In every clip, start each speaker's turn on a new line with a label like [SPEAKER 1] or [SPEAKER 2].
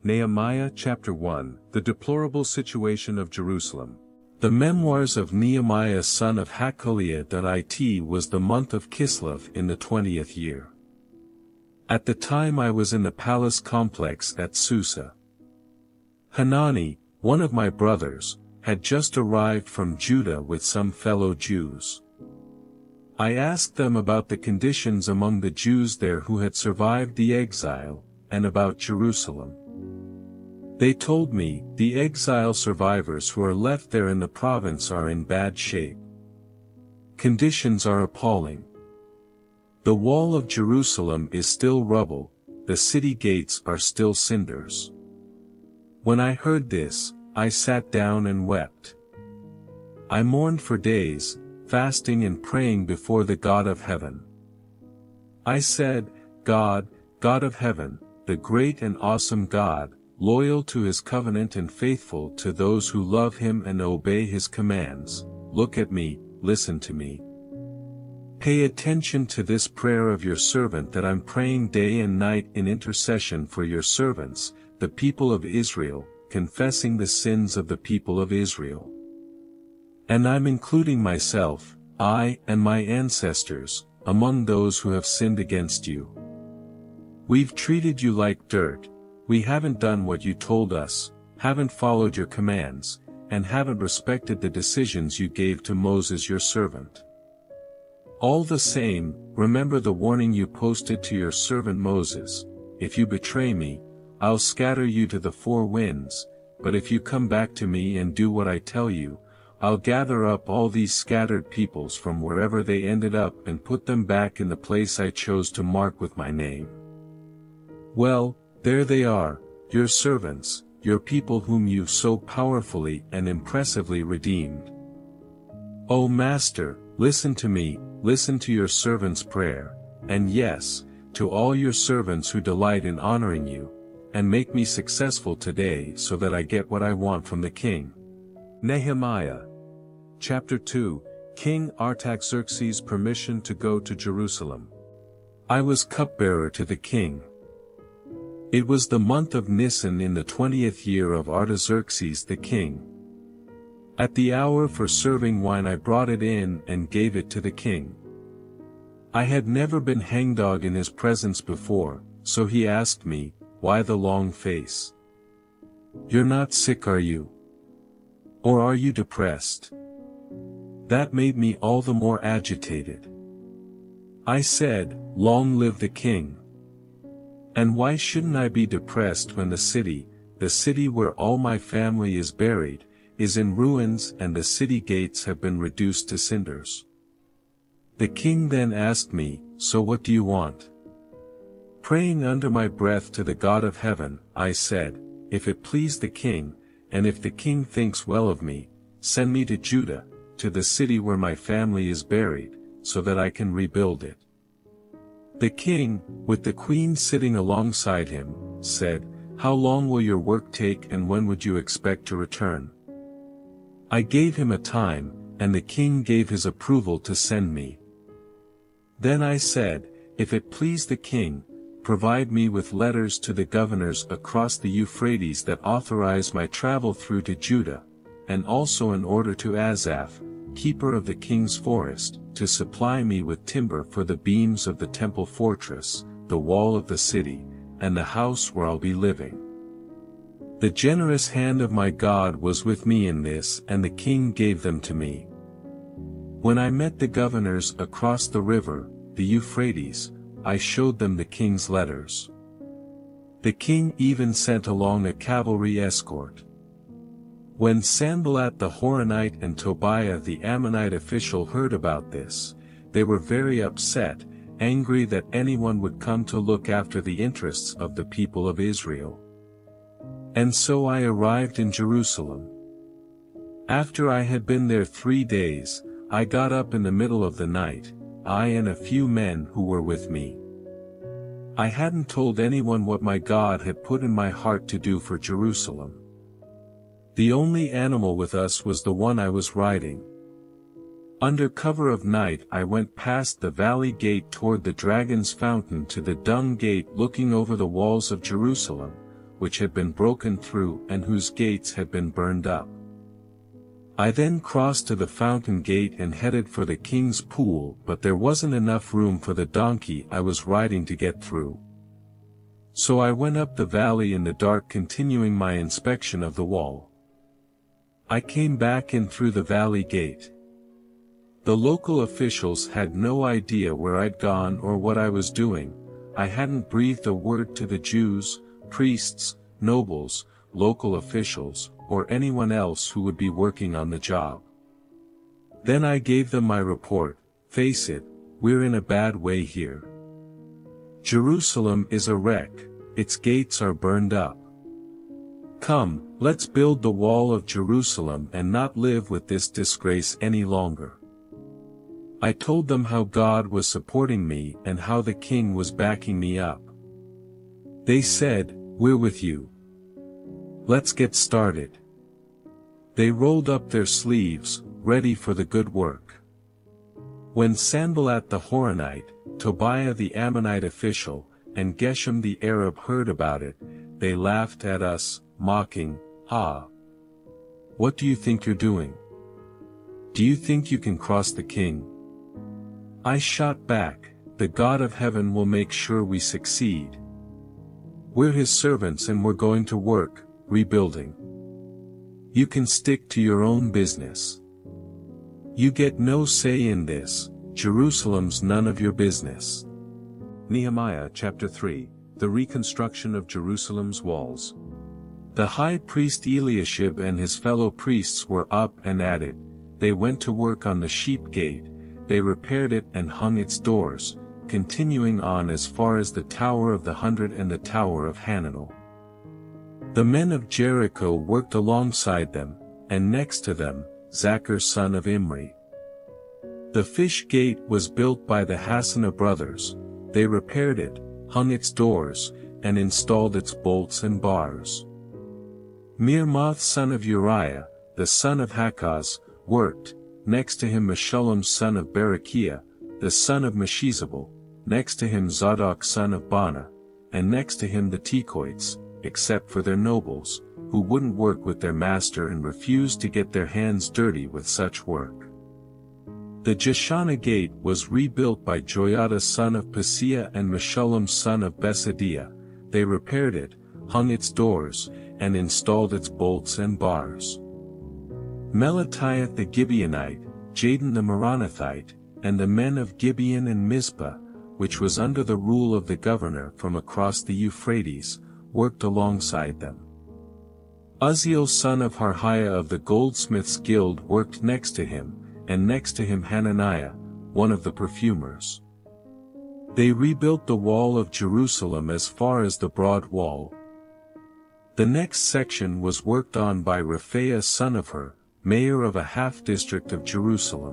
[SPEAKER 1] Nehemiah chapter 1, The deplorable situation of Jerusalem. The memoirs of Nehemiah son of Hakaliah. It was the month of Kislev in the 20th year. At the time I was in the palace complex at Susa. Hanani, one of my brothers, had just arrived from Judah with some fellow Jews. I asked them about the conditions among the Jews there who had survived the exile, and about Jerusalem. They told me, the exile survivors who are left there in the province are in bad shape. Conditions are appalling. The wall of Jerusalem is still rubble, the city gates are still cinders. When I heard this, I sat down and wept. I mourned for days, fasting and praying before the God of heaven. I said, God, God of heaven, the great and awesome God, loyal to his covenant and faithful to those who love him and obey his commands, look at me, listen to me. Pay attention to this prayer of your servant that I'm praying day and night in intercession for your servants, the people of Israel, confessing the sins of the people of Israel. And I'm including myself, I and my ancestors, among those who have sinned against you. We've treated you like dirt. We haven't done what you told us, haven't followed your commands, and haven't respected the decisions you gave to Moses your servant. All the same, remember the warning you posted to your servant Moses, if you betray me, I'll scatter you to the four winds, but if you come back to me and do what I tell you, I'll gather up all these scattered peoples from wherever they ended up and put them back in the place I chose to mark with my name. Well, there they are, your servants, your people whom you so powerfully and impressively redeemed. O Master, listen to me, listen to your servant's prayer, and yes, to all your servants who delight in honoring you, and make me successful today so that I get what I want from the king. Nehemiah chapter 2, King Artaxerxes' permission to go to Jerusalem. I was cupbearer to the king. It was the month of Nisan in the 20th year of Artaxerxes the king. At the hour for serving wine I brought it in and gave it to the king. I had never been hangdog in his presence before, so he asked me, why the long face? You're not sick, are you? Or are you depressed? That made me all the more agitated. I said, long live the king. And why shouldn't I be depressed when the city where all my family is buried, is in ruins and the city gates have been reduced to cinders? The king then asked me, so what do you want? Praying under my breath to the God of heaven, I said, if it please the king, and if the king thinks well of me, send me to Judah, to the city where my family is buried, so that I can rebuild it. The king, with the queen sitting alongside him, said, how long will your work take and when would you expect to return? I gave him a time, and the king gave his approval to send me. Then I said, if it please the king, provide me with letters to the governors across the Euphrates that authorize my travel through to Judah, and also an order to Asaph, keeper of the king's forest, to supply me with timber for the beams of the temple fortress, the wall of the city, and the house where I'll be living. The generous hand of my God was with me in this, and the king gave them to me. When I met the governors across the river, the Euphrates, I showed them the king's letters. The king even sent along a cavalry escort. When Sanballat the Horonite and Tobiah the Ammonite official heard about this, they were very upset, angry that anyone would come to look after the interests of the people of Israel. And so I arrived in Jerusalem. After I had been there 3 days, I got up in the middle of the night, I and a few men who were with me. I hadn't told anyone what my God had put in my heart to do for Jerusalem. The only animal with us was the one I was riding. Under cover of night I went past the valley gate toward the Dragon's Fountain to the Dung Gate looking over the walls of Jerusalem, which had been broken through and whose gates had been burned up. I then crossed to the fountain gate and headed for the king's pool, but there wasn't enough room for the donkey I was riding to get through. So I went up the valley in the dark, continuing my inspection of the wall. I came back in through the valley gate. The local officials had no idea where I'd gone or what I was doing. I hadn't breathed a word to the Jews, priests, nobles, local officials, or anyone else who would be working on the job. Then I gave them my report. Face it, we're in a bad way here. Jerusalem is a wreck, its gates are burned up. Come, let's build the wall of Jerusalem and not live with this disgrace any longer. I told them how God was supporting me and how the king was backing me up. They said, "We're with you. Let's get started." They rolled up their sleeves, ready for the good work. When Sanballat the Horonite, Tobiah the Ammonite official, and Geshem the Arab heard about it, they laughed at us, mocking, "Ah! What do you think you're doing? Do you think you can cross the king?" I shot back, "The God of heaven will make sure we succeed. We're his servants and we're going to work, rebuilding. You can stick to your own business. You get no say in this, Jerusalem's none of your business." Nehemiah chapter 3, the reconstruction of Jerusalem's walls. The high priest Eliashib and his fellow priests were up and at it. They went to work on the sheep gate. They repaired it and hung its doors, continuing on as far as the Tower of the 100 and the Tower of Hananel. The men of Jericho worked alongside them, and next to them, Zachar son of Imri. The fish gate was built by the Hassanah brothers. They repaired it, hung its doors, and installed its bolts and bars. Mirmoth son of Uriah, the son of Hakaz, worked, next to him Meshullam son of Berechiah, the son of Meshizabel, next to him Zadok son of Bana, and next to him the Tekoites, except for their nobles, who wouldn't work with their master and refused to get their hands dirty with such work. The Jeshanah gate was rebuilt by Joiada son of Paseah and Meshullam son of Besadiah. They repaired it, hung its doors, and installed its bolts and bars. Melatiah the Gibeonite, Jadon the Meronothite, and the men of Gibeon and Mizpah, which was under the rule of the governor from across the Euphrates, worked alongside them. Uzziel son of Harhiah of the Goldsmiths Guild worked next to him, and next to him Hananiah, one of the perfumers. They rebuilt the wall of Jerusalem as far as the broad wall. The next section was worked on by Rephaiah son of Hur, mayor of a half-district of Jerusalem.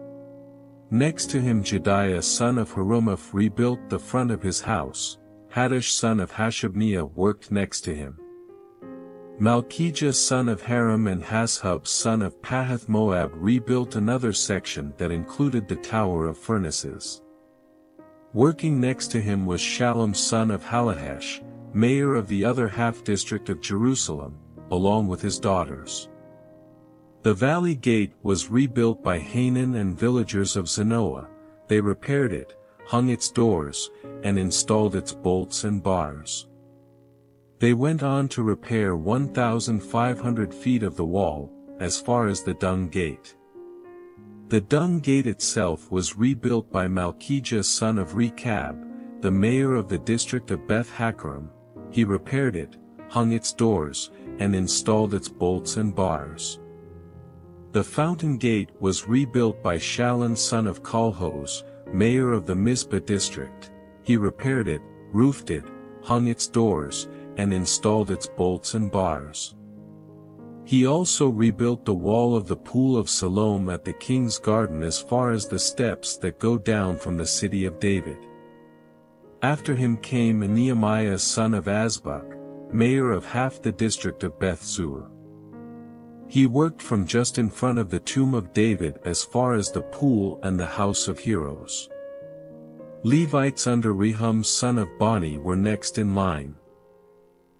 [SPEAKER 1] Next to him Jediah son of Harumaph rebuilt the front of his house. Haddish son of Hashabniah worked next to him. Malchijah son of Haram and Hashub son of Pahath Moab rebuilt another section that included the Tower of Furnaces. Working next to him was Shallum son of Halahesh, mayor of the other half-district of Jerusalem, along with his daughters. The valley gate was rebuilt by Hanan and villagers of Zanoah. They repaired it, hung its doors, and installed its bolts and bars. They went on to repair 1,500 feet of the wall, as far as the Dung Gate. The Dung Gate itself was rebuilt by Malchijah son of Rechab, the mayor of the district of Beth Hakkerem. He repaired it, hung its doors, and installed its bolts and bars. The Fountain Gate was rebuilt by Shallun son of Kolhoz, mayor of the Mizpah district. He repaired it, roofed it, hung its doors, and installed its bolts and bars. He also rebuilt the wall of the Pool of Siloam at the king's garden as far as the steps that go down from the city of David. After him came Nehemiah son of Azbuk, mayor of half the district of Beth Zur. He worked from just in front of the tomb of David as far as the pool and the house of heroes. Levites under Rehum son of Bani were next in line.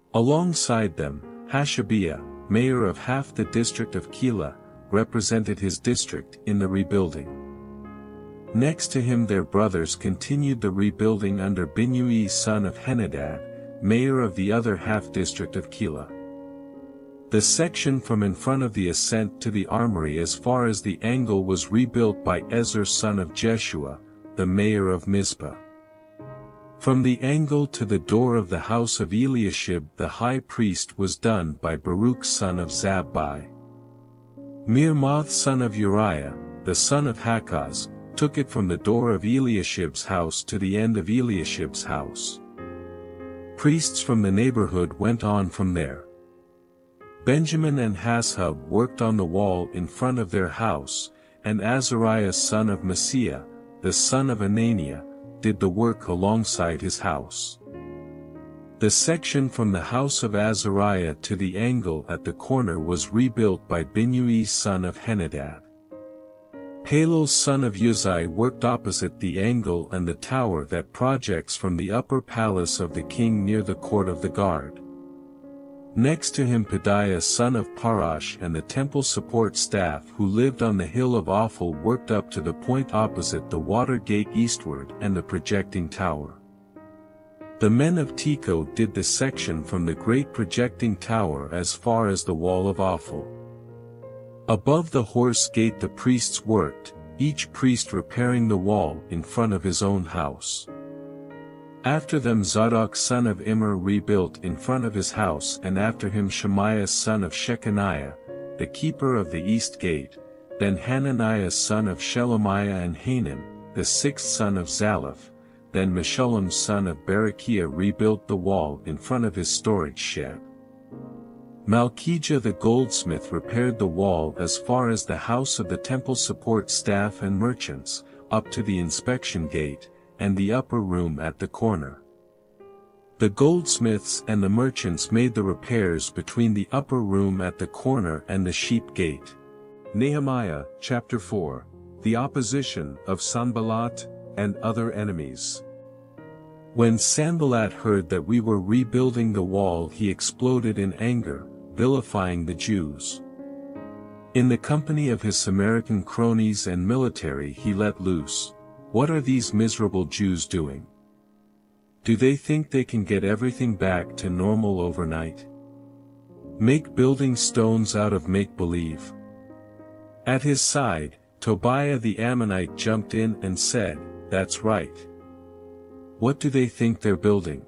[SPEAKER 1] Alongside them, Hashabiah, mayor of half the district of Keilah, represented his district in the rebuilding. Next to him their brothers continued the rebuilding under Binnui son of Henadad, mayor of the other half-district of Keilah. The section from in front of the ascent to the armory as far as the angle was rebuilt by Ezer son of Jeshua, the mayor of Mizpah. From the angle to the door of the house of Eliashib the high priest was done by Baruch son of Zabbai. Mirmoth son of Uriah, the son of Hakaz, took it from the door of Eliashib's house to the end of Eliashib's house. Priests from the neighborhood went on from there. Benjamin and Hashub worked on the wall in front of their house, and Azariah son of Maaseiah, the son of Ananiah, did the work alongside his house. The section from the house of Azariah to the angle at the corner was rebuilt by Binnui son of Henadad. Palal son of Uzai worked opposite the angle and the tower that projects from the upper palace of the king near the court of the guard. Next to him Pedaiah son of Parash and the temple support staff who lived on the hill of Ophel worked up to the point opposite the water gate eastward and the projecting tower. The men of Tekoa did the section from the great projecting tower as far as the wall of Ophel. Above the horse gate the priests worked, each priest repairing the wall in front of his own house. After them Zadok son of Immer rebuilt in front of his house, and after him Shemaiah son of Shechaniah, the keeper of the east gate, then Hananiah son of Shelemiah and Hanan, the sixth son of Zalaph, then Meshullam son of Berechiah rebuilt the wall in front of his storage shed. Malchijah the goldsmith repaired the wall as far as the house of the temple support staff and merchants, up to the inspection gate, and the upper room at the corner. The goldsmiths and the merchants made the repairs between the upper room at the corner and the sheep gate.
[SPEAKER 2] Nehemiah, chapter 4. The opposition of Sanballat and other enemies.
[SPEAKER 1] When Sanballat heard that we were rebuilding the wall, he exploded in anger, vilifying the Jews. In the company of his Samaritan cronies and military he let loose, "What are these miserable Jews doing? Do they think they can get everything back to normal overnight? Make building stones out of make-believe?" At his side, Tobiah the Ammonite jumped in and said, "That's right. What do they think they're building?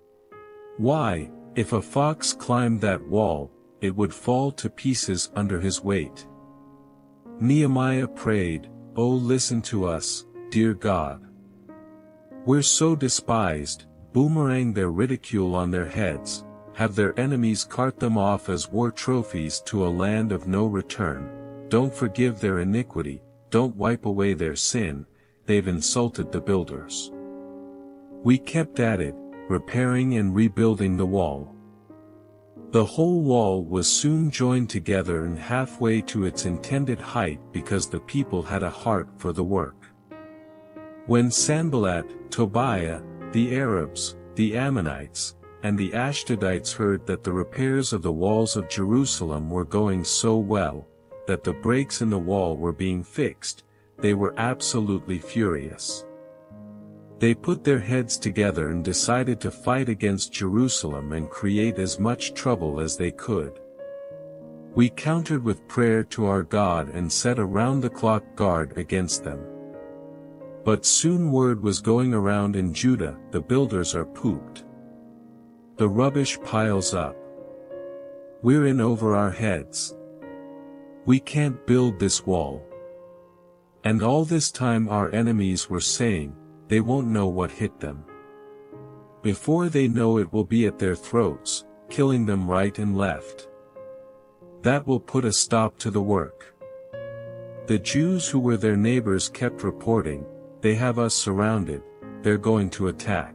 [SPEAKER 1] Why, if a fox climbed that wall, it would fall to pieces under his weight." Nehemiah prayed, "Oh, listen to us, dear God. We're so despised, boomerang their ridicule on their heads, have their enemies cart them off as war trophies to a land of no return, don't forgive their iniquity, don't wipe away their sin, they've insulted the builders." We kept at it, repairing and rebuilding the wall. The whole wall was soon joined together and halfway to its intended height because the people had a heart for the work. When Sanballat, Tobiah, the Arabs, the Ammonites, and the Ashdodites heard that the repairs of the walls of Jerusalem were going so well, that the breaks in the wall were being fixed, they were absolutely furious. They put their heads together and decided to fight against Jerusalem and create as much trouble as they could. We countered with prayer to our God and set a round-the-clock guard against them. But soon word was going around in Judah, the builders are pooped. The rubbish piles up. We're in over our heads. We can't build this wall. And all this time our enemies were saying, they won't know what hit them. Before they know it will be at their throats, killing them right and left. That will put a stop to the work. The Jews who were their neighbors kept reporting, they have us surrounded, they're going to attack.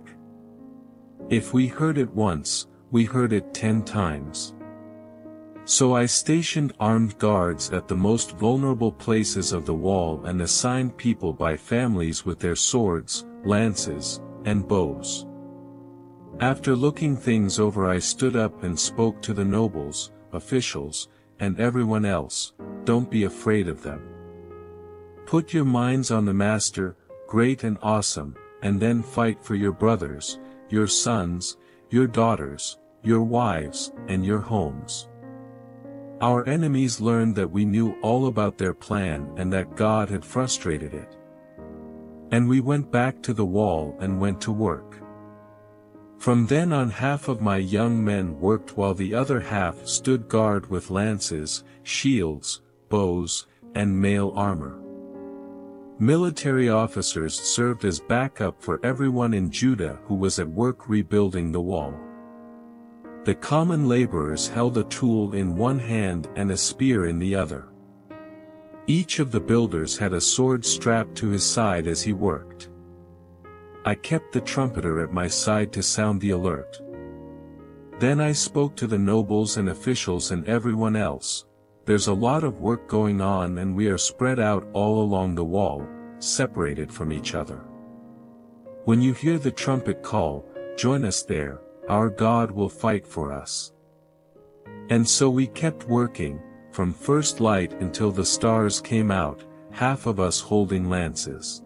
[SPEAKER 1] If we heard it once, we heard it 10 times. So I stationed armed guards at the most vulnerable places of the wall and assigned people by families with their swords, lances, and bows. After looking things over, I stood up and spoke to the nobles, officials, and everyone else. Don't be afraid of them. Put your minds on the Master, great and awesome, and then fight for your brothers, your sons, your daughters, your wives, and your homes. Our enemies learned that we knew all about their plan and that God had frustrated it. And we went back to the wall and went to work. From then on, half of my young men worked while the other half stood guard with lances, shields, bows, and mail armor. Military officers served as backup for everyone in Judah who was at work rebuilding the wall. The common laborers held a tool in one hand and a spear in the other. Each of the builders had a sword strapped to his side as he worked. I kept the trumpeter at my side to sound the alert. Then I spoke to the nobles and officials and everyone else. There's a lot of work going on and we are spread out all along the wall, separated from each other. When you hear the trumpet call, join us there, our God will fight for us. And so we kept working, from first light until the stars came out, half of us holding lances.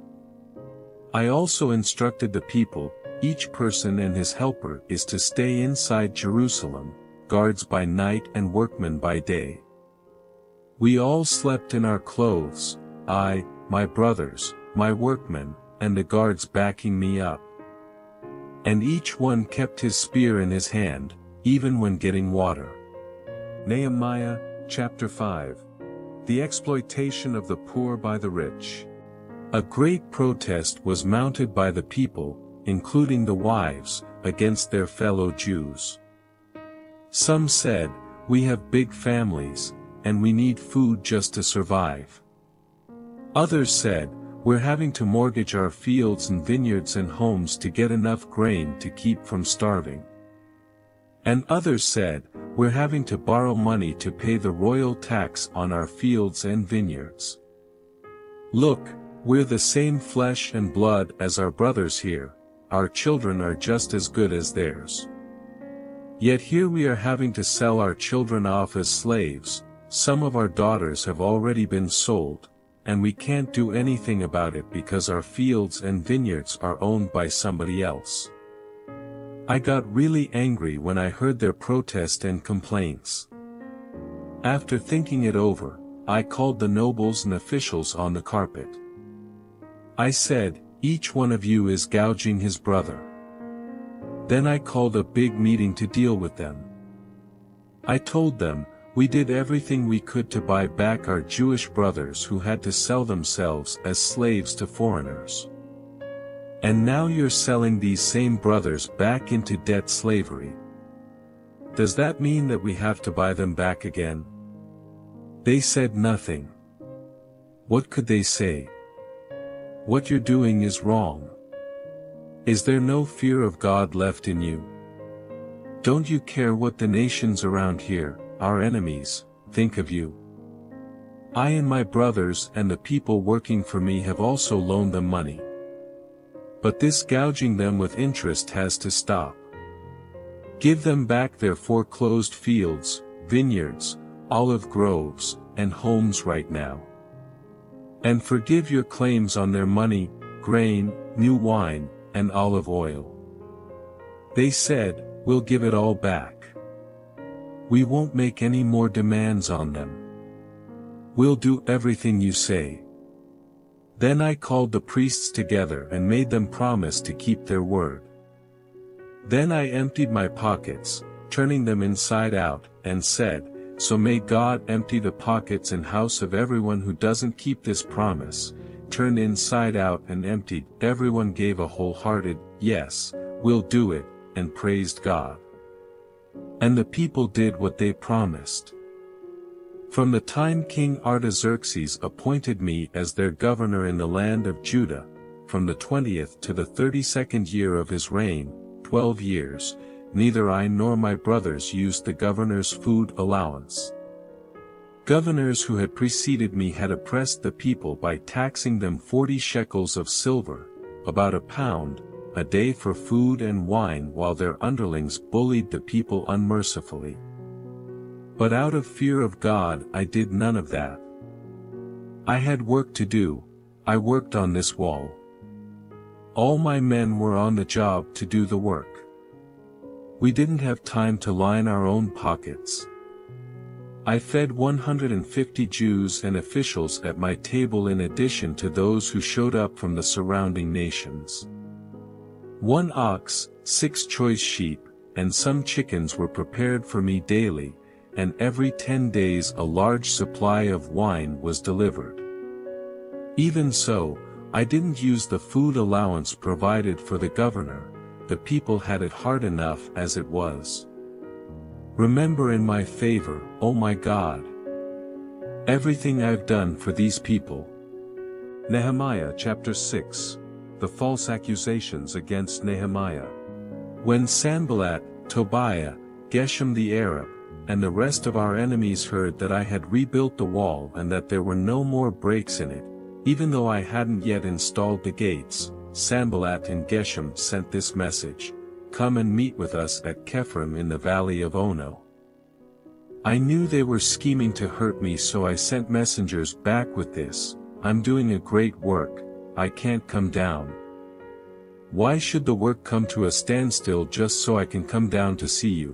[SPEAKER 1] I also instructed the people, each person and his helper is to stay inside Jerusalem, guards by night and workmen by day. We all slept in our clothes, I, my brothers, my workmen, and the guards backing me up. And each one kept his spear in his hand, even when getting water.
[SPEAKER 2] Nehemiah, chapter 5. The exploitation of the poor by the rich.
[SPEAKER 1] A great protest was mounted by the people, including the wives, against their fellow Jews. Some said, "We have big families, and we need food just to survive." Others said, "We're having to mortgage our fields and vineyards and homes to get enough grain to keep from starving." And others said, "We're having to borrow money to pay the royal tax on our fields and vineyards. Look, we're the same flesh and blood as our brothers here, our children are just as good as theirs. Yet here we are having to sell our children off as slaves, some of our daughters have already been sold, and we can't do anything about it because our fields and vineyards are owned by somebody else." I got really angry when I heard their protest and complaints. After thinking it over, I called the nobles and officials on the carpet. I said, "Each one of you is gouging his brother." Then I called a big meeting to deal with them. I told them, "We did everything we could to buy back our Jewish brothers who had to sell themselves as slaves to foreigners. And now you're selling these same brothers back into debt slavery. Does that mean that we have to buy them back again?" They said nothing. What could they say? What you're doing is wrong. Is there no fear of God left in you? Don't you care what the nations around here, our enemies, think of you? I and my brothers and the people working for me have also loaned them money. But this gouging them with interest has to stop. Give them back their foreclosed fields, vineyards, olive groves, and homes right now. And forgive your claims on their money, grain, new wine, and olive oil." They said, "We'll give it all back. We won't make any more demands on them. We'll do everything you say." Then I called the priests together and made them promise to keep their word. Then I emptied my pockets, turning them inside out, and said, "So may God empty the pockets and house of everyone who doesn't keep this promise." Turned inside out and emptied. Everyone gave a wholehearted, "Yes, we'll do it," and praised God. And the people did what they promised. From the time King Artaxerxes appointed me as their governor in the land of Judah, from the 20th to the 32nd year of his reign, 12 years, neither I nor my brothers used the governor's food allowance. Governors who had preceded me had oppressed the people by taxing them 40 shekels of silver, about a pound, a day for food and wine while their underlings bullied the people unmercifully. But out of fear of God I did none of that. I had work to do. I worked on this wall. All my men were on the job to do the work. We didn't have time to line our own pockets. I fed 150 Jews and officials at my table in addition to those who showed up from the surrounding nations. 1 ox, 6 choice sheep, and some chickens were prepared for me daily, and every 10 days a large supply of wine was delivered. Even so, I didn't use the food allowance provided for the governor. The people had it hard enough as it was. Remember in my favor, O my God, everything I've done for these people.
[SPEAKER 2] Nehemiah chapter 6. The false accusations against Nehemiah.
[SPEAKER 1] When Sanballat, Tobiah, Geshem the Arab, and the rest of our enemies heard that I had rebuilt the wall and that there were no more breaks in it, even though I hadn't yet installed the gates, Sanballat and Geshem sent this message: "Come and meet with us at Kephrim in the valley of Ono." I knew they were scheming to hurt me, so I sent messengers back with this: "I'm doing a great work, I can't come down. Why should the work come to a standstill just so I can come down to see you?"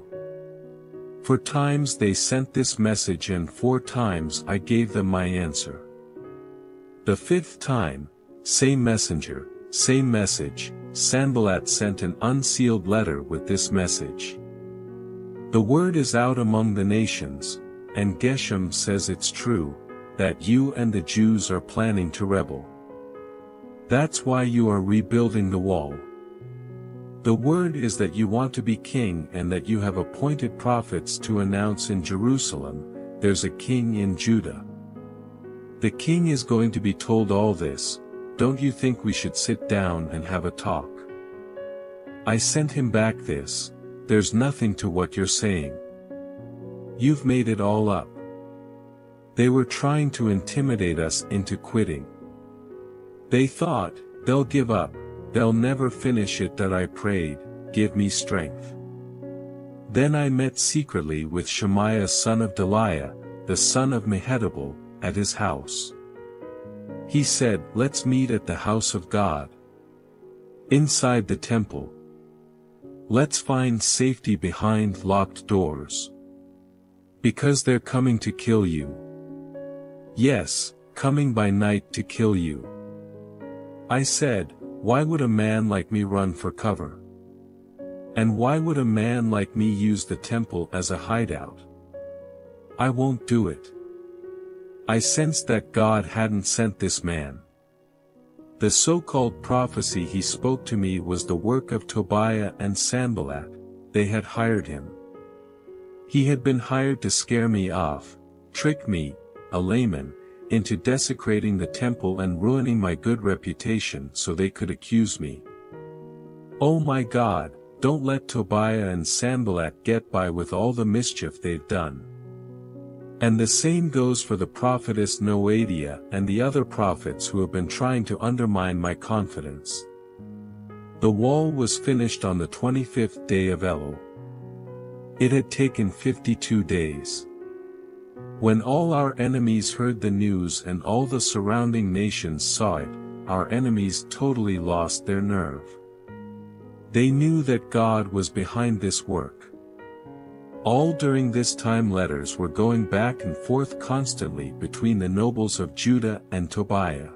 [SPEAKER 1] 4 times they sent this message and 4 times I gave them my answer. The 5th time, same messenger, same message, Sanballat sent an unsealed letter with this message: "The word is out among the nations, and Geshem says it's true, that you and the Jews are planning to rebel. That's why you are rebuilding the wall. The word is that you want to be king and that you have appointed prophets to announce in Jerusalem, there's a king in Judah. The king is going to be told all this. Don't you think we should sit down and have a talk?" I sent him back this: "There's nothing to what you're saying. You've made it all up." They were trying to intimidate us into quitting. They thought, they'll give up, they'll never finish it. That I prayed, "Give me strength." Then I met secretly with Shemaiah son of Delaiah, the son of Mehetabel, at his house. He said, "Let's meet at the house of God, inside the temple. Let's find safety behind locked doors. Because they're coming to kill you. Yes, coming by night to kill you." I said, "Why would a man like me run for cover? And why would a man like me use the temple as a hideout? I won't do it." I sensed that God hadn't sent this man. The so-called prophecy he spoke to me was the work of Tobiah and Sanballat. They had hired him. He had been hired to scare me off, trick me, a layman, into desecrating the temple and ruining my good reputation so they could accuse me. Oh my God, don't let Tobiah and Sanballat get by with all the mischief they've done. And the same goes for the prophetess Noadiah and the other prophets who have been trying to undermine my confidence. The wall was finished on the 25th day of Elul. It had taken 52 days. When all our enemies heard the news and all the surrounding nations saw it, our enemies totally lost their nerve. They knew that God was behind this work. All during this time letters were going back and forth constantly between the nobles of Judah and Tobiah.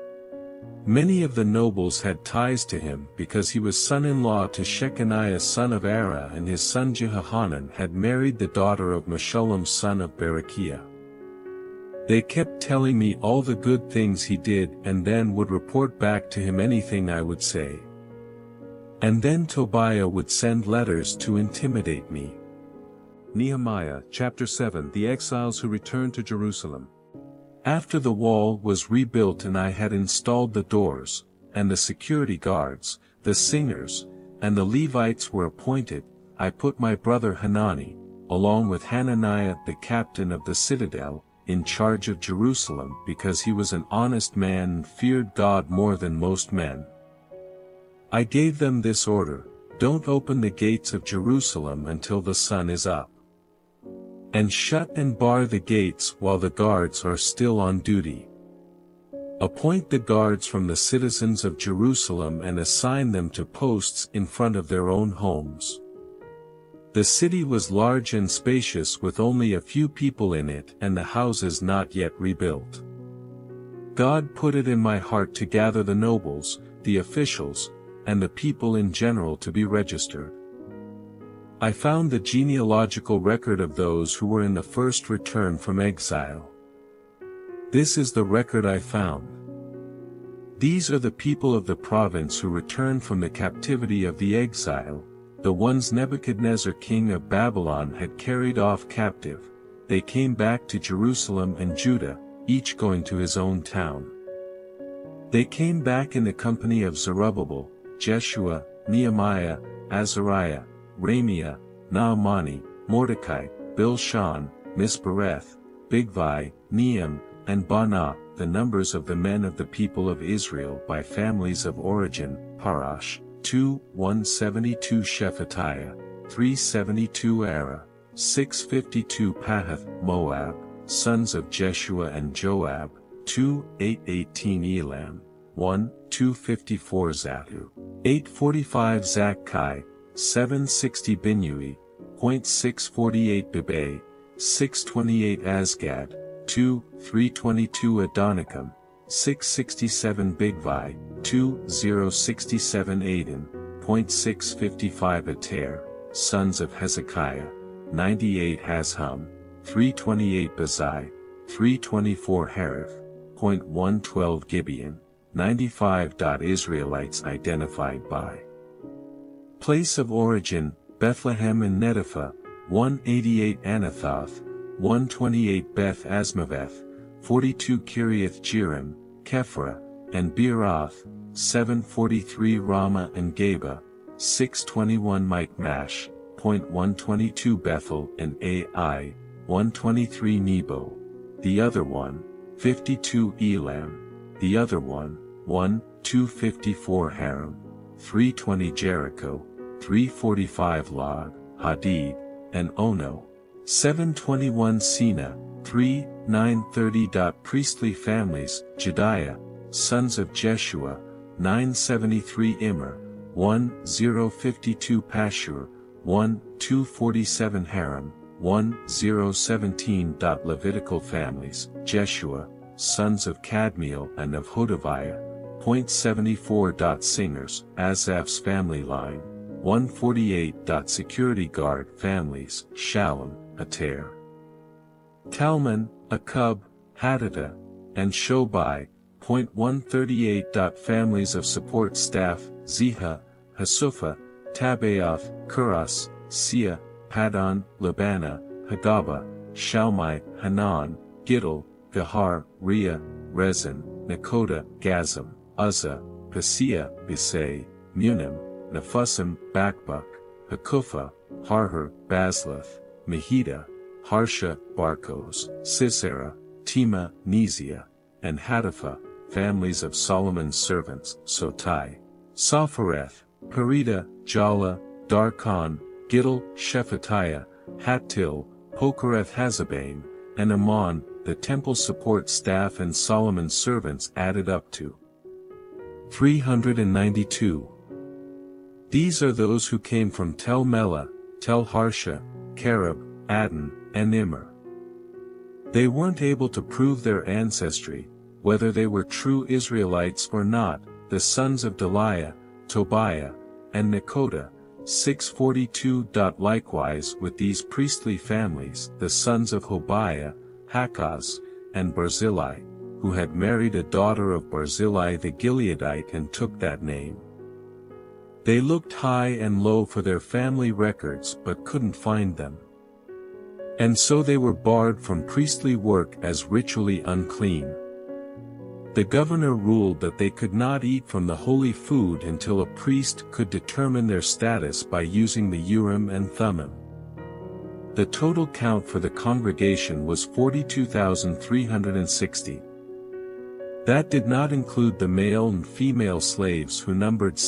[SPEAKER 1] Many of the nobles had ties to him because he was son-in-law to Shechaniah son of Ara, and his son Jehohanan had married the daughter of Meshullam son of Berechiah. They kept telling me all the good things he did and then would report back to him anything I would say. And then Tobiah would send letters to intimidate me.
[SPEAKER 2] Nehemiah chapter 7. The exiles who returned to Jerusalem.
[SPEAKER 1] After the wall was rebuilt and I had installed the doors, and the security guards, the singers, and the Levites were appointed, I put my brother Hanani, along with Hananiah the captain of the citadel, in charge of Jerusalem because he was an honest man and feared God more than most men. I gave them this order: don't open the gates of Jerusalem until the sun is up. And shut and bar the gates while the guards are still on duty. Appoint the guards from the citizens of Jerusalem and assign them to posts in front of their own homes. The city was large and spacious with only a few people in it and the houses not yet rebuilt. God put it in my heart to gather the nobles, the officials, and the people in general to be registered. I found the genealogical record of those who were in the first return from exile. This is the record I found. These are the people of the province who returned from the captivity of the exile, the ones Nebuchadnezzar king of Babylon had carried off captive. They came back to Jerusalem and Judah, each going to his own town. They came back in the company of Zerubbabel, Jeshua, Nehemiah, Azariah, Ramiah, Naamani, Mordecai, Bilshan, Mispereth, Bigvai, Nehem, and Baanah, the numbers of the men of the people of Israel by families of origin: Parash, 172 Shephatiah, 372 Ara, 652 Pahath, Moab, sons of Jeshua and Joab, 818 Elam, 254 Zathu, 845 Zakkai, 760 Binnui, 648 Bebe, 628 Asgad, 322 Adonikam, 667 Bigvai, 067 Aden, 655 Ater, sons of Hezekiah, 98 Hashum, 328 Bazai, 324 Harith, 112 Gibeon, 95. Israelites identified by place of origin: Bethlehem and Netopha, 188 Anathoth, 128 Beth Asmaveth, 42 Kiriath Jearim, Kephra, and Beeroth, 743 Ramah and Geba, 621 Michmash, 122 Bethel and Ai, 123 Nebo, the other one, 52 Elam, the other one, 254 Haram, 320 Jericho, 345 Lod, Hadid, and Ono, 721 Sina, 930. Priestly families: Jediah, sons of Jeshua, 973 Immer, 1052 Pashur, 247 Haram, 1017. Levitical families: Jeshua, sons of Kadmiel and of Hodaviah, 74. Singers: Asaph's family line, 148. Security guard families: Shallum, Ater, Talmon, Akub, Hadada, and Shobai, 138. Families of support staff: Ziha, Hasupha, Tabaoth, Kuras, Sia, Padon, Labana, Hagaba, Shalmai, Hanan, Giddel, Gahar, Ria, Rezin, Nakoda, Gazam, Uzzah, Paseah, Bisay, Munim, Nephusim, Bakbuk, Hakupha, Harher, Baslath, Mehida, Harsha, Barkos, Sisera, Tema, Nezia, and Hatapha, families of Solomon's servants: Sotai, Sophereth, Perida, Jala, Darkon, Giddel, Shephatiah, Hattil, Pokereth Hazabaim, and Ammon. The temple support staff and Solomon's servants added up to 392. These are those who came from Tel Melah, Tel Harsha, Kerub, Adon, and Immer. They weren't able to prove their ancestry, whether they were true Israelites or not. The sons of Deliah, Tobiah, and Nekoda, 642. Likewise with these priestly families, the sons of Hobiah, Hakaz, and Barzillai, who had married a daughter of Barzillai the Gileadite and took that name. They looked high and low for their family records but couldn't find them. And so they were barred from priestly work as ritually unclean. The governor ruled that they could not eat from the holy food until a priest could determine their status by using the Urim and Thummim. The total count for the congregation was 42,360. That did not include the male and female slaves who numbered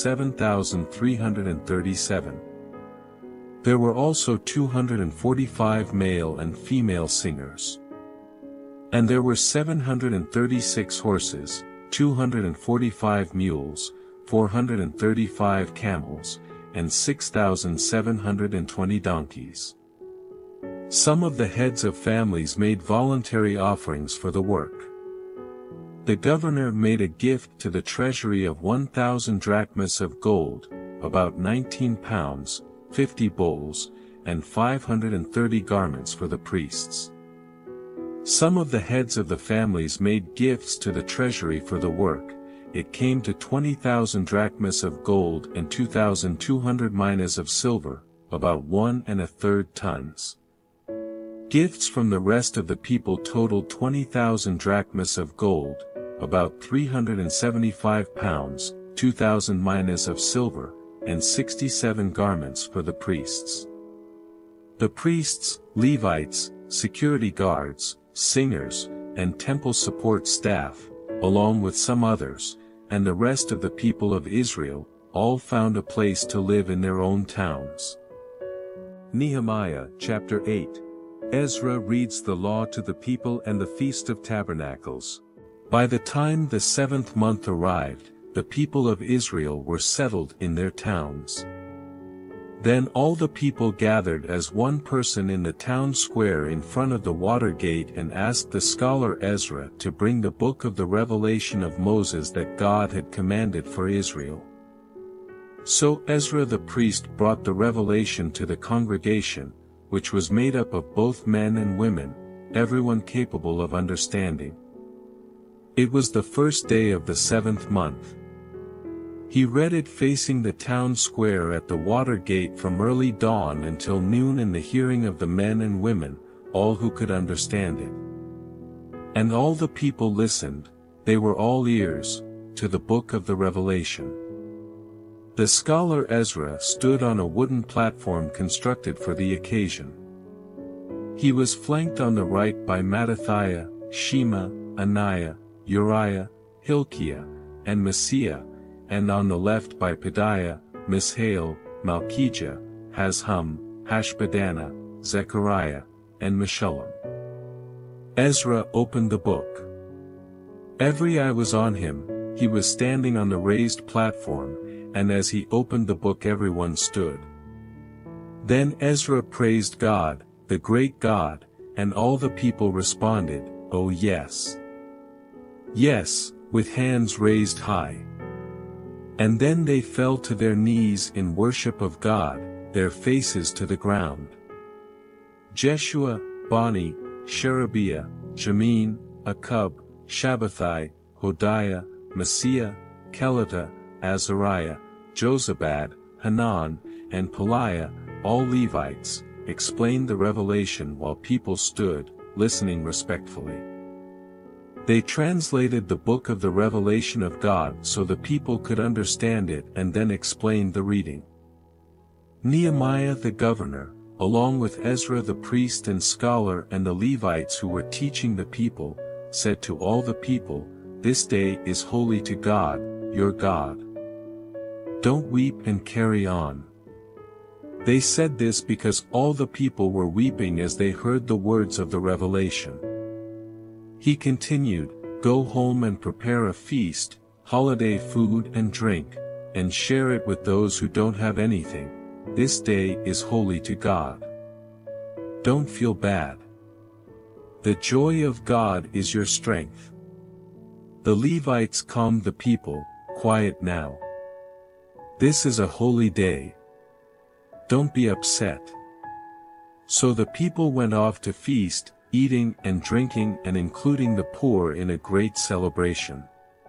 [SPEAKER 1] 7,337. There were also 245 male and female singers. And there were 736 horses, 245 mules, 435 camels, and 6,720 donkeys. Some of the heads of families made voluntary offerings for the work. The governor made a gift to the treasury of 1,000 drachmas of gold, about 19 pounds, 50 bowls, and 530 garments for the priests. Some of the heads of the families made gifts to the treasury for the work. It came to 20,000 drachmas of gold and 2,200 minas of silver, about 1 1/3 tons. Gifts from the rest of the people totaled 20,000 drachmas of gold, about 375 pounds, 2,000 minas of silver, and 67 garments for the priests. The priests, Levites, security guards, singers, and temple support staff, along with some others, and the rest of the people of Israel, all found a place to live in their own towns.
[SPEAKER 2] Nehemiah chapter 8. Ezra reads the law to the people and the Feast of Tabernacles.
[SPEAKER 1] By the time the 7th month arrived, the people of Israel were settled in their towns. Then all the people gathered as one person in the town square in front of the water gate and asked the scholar Ezra to bring the book of the revelation of Moses that God had commanded for Israel. So Ezra the priest brought the revelation to the congregation, which was made up of both men and women, everyone capable of understanding. It was the first day of the 7th month. He read it facing the town square at the water gate from early dawn until noon in the hearing of the men and women, all who could understand it. And all the people listened, they were all ears, to the book of the Revelation. The scholar Ezra stood on a wooden platform constructed for the occasion. He was flanked on the right by Mattithiah, Shema, Ananiah, Uriah, Hilkiah, and Messiah, and on the left by Pedaiah, Mishael, Malchijah, Hashum, Hashbaddanah, Zechariah, and Meshullam. Ezra opened the book. Every eye was on him, he was standing on the raised platform, and as he opened the book everyone stood. Then Ezra praised God, the great God, and all the people responded, "Oh yes. Yes," with hands raised high. And then they fell to their knees in worship of God, their faces to the ground. Jeshua, Bani, Sherebiah, Jamin, Akub, Shabbathai, Hodiah, Messiah, Kelita, Azariah, Jozabad, Hanan, and Pelaiah, all Levites, explained the revelation while people stood, listening respectfully. They translated the book of the revelation of God so the people could understand it and then explained the reading. Nehemiah the governor, along with Ezra the priest and scholar and the Levites who were teaching the people, said to all the people, "This day is holy to God, your God. Don't weep and carry on." They said this because all the people were weeping as they heard the words of the revelation. He continued, "Go home and prepare a feast, holiday food and drink, and share it with those who don't have anything. This day is holy to God. Don't feel bad. The joy of God is your strength." The Levites calmed the people, "Quiet now. This is a holy day. Don't be upset." So the people went off to feast, eating and drinking and including the poor in a great celebration.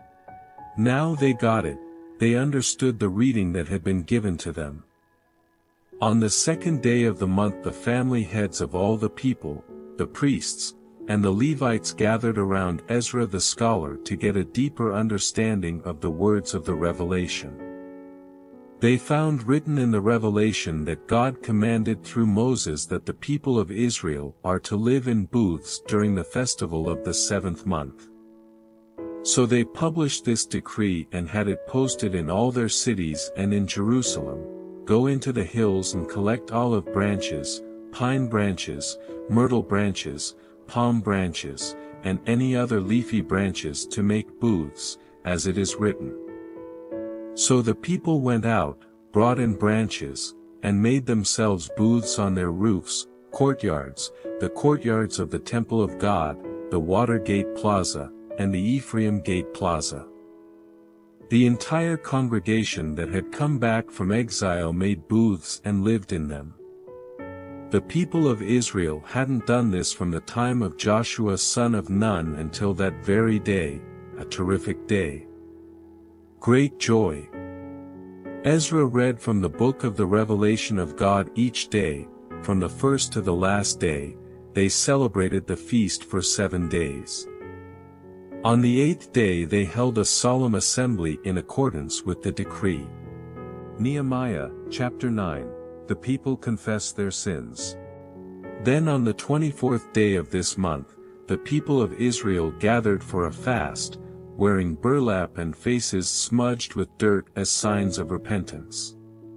[SPEAKER 1] Now they got it, they understood the reading that had been given to them. On the 2nd day of the month the family heads of all the people, the priests, and the Levites gathered around Ezra the scholar to get a deeper understanding of the words of the revelation. They found written in the revelation that God commanded through Moses that the people of Israel are to live in booths during the festival of the 7th month. So they published this decree and had it posted in all their cities and in Jerusalem: Go into the hills and collect olive branches, pine branches, myrtle branches, palm branches, and any other leafy branches to make booths, as it is written. So the people went out, brought in branches, and made themselves booths on their roofs, courtyards, the courtyards of the temple of God, the Watergate Plaza, and the Ephraim Gate Plaza. The entire congregation that had come back from exile made booths and lived in them. The people of Israel hadn't done this from the time of Joshua son of Nun until that very day, a terrific day. Great joy. Ezra read from the book of the revelation of God each day, from the first to the last day. They celebrated the feast for 7 days. On the 8th day they held a solemn assembly in accordance with the decree. Nehemiah, chapter 9. The people confess their sins. Then on the 24th day of this month, the people of Israel gathered for a fast, wearing burlap and faces smudged with dirt as signs of repentance.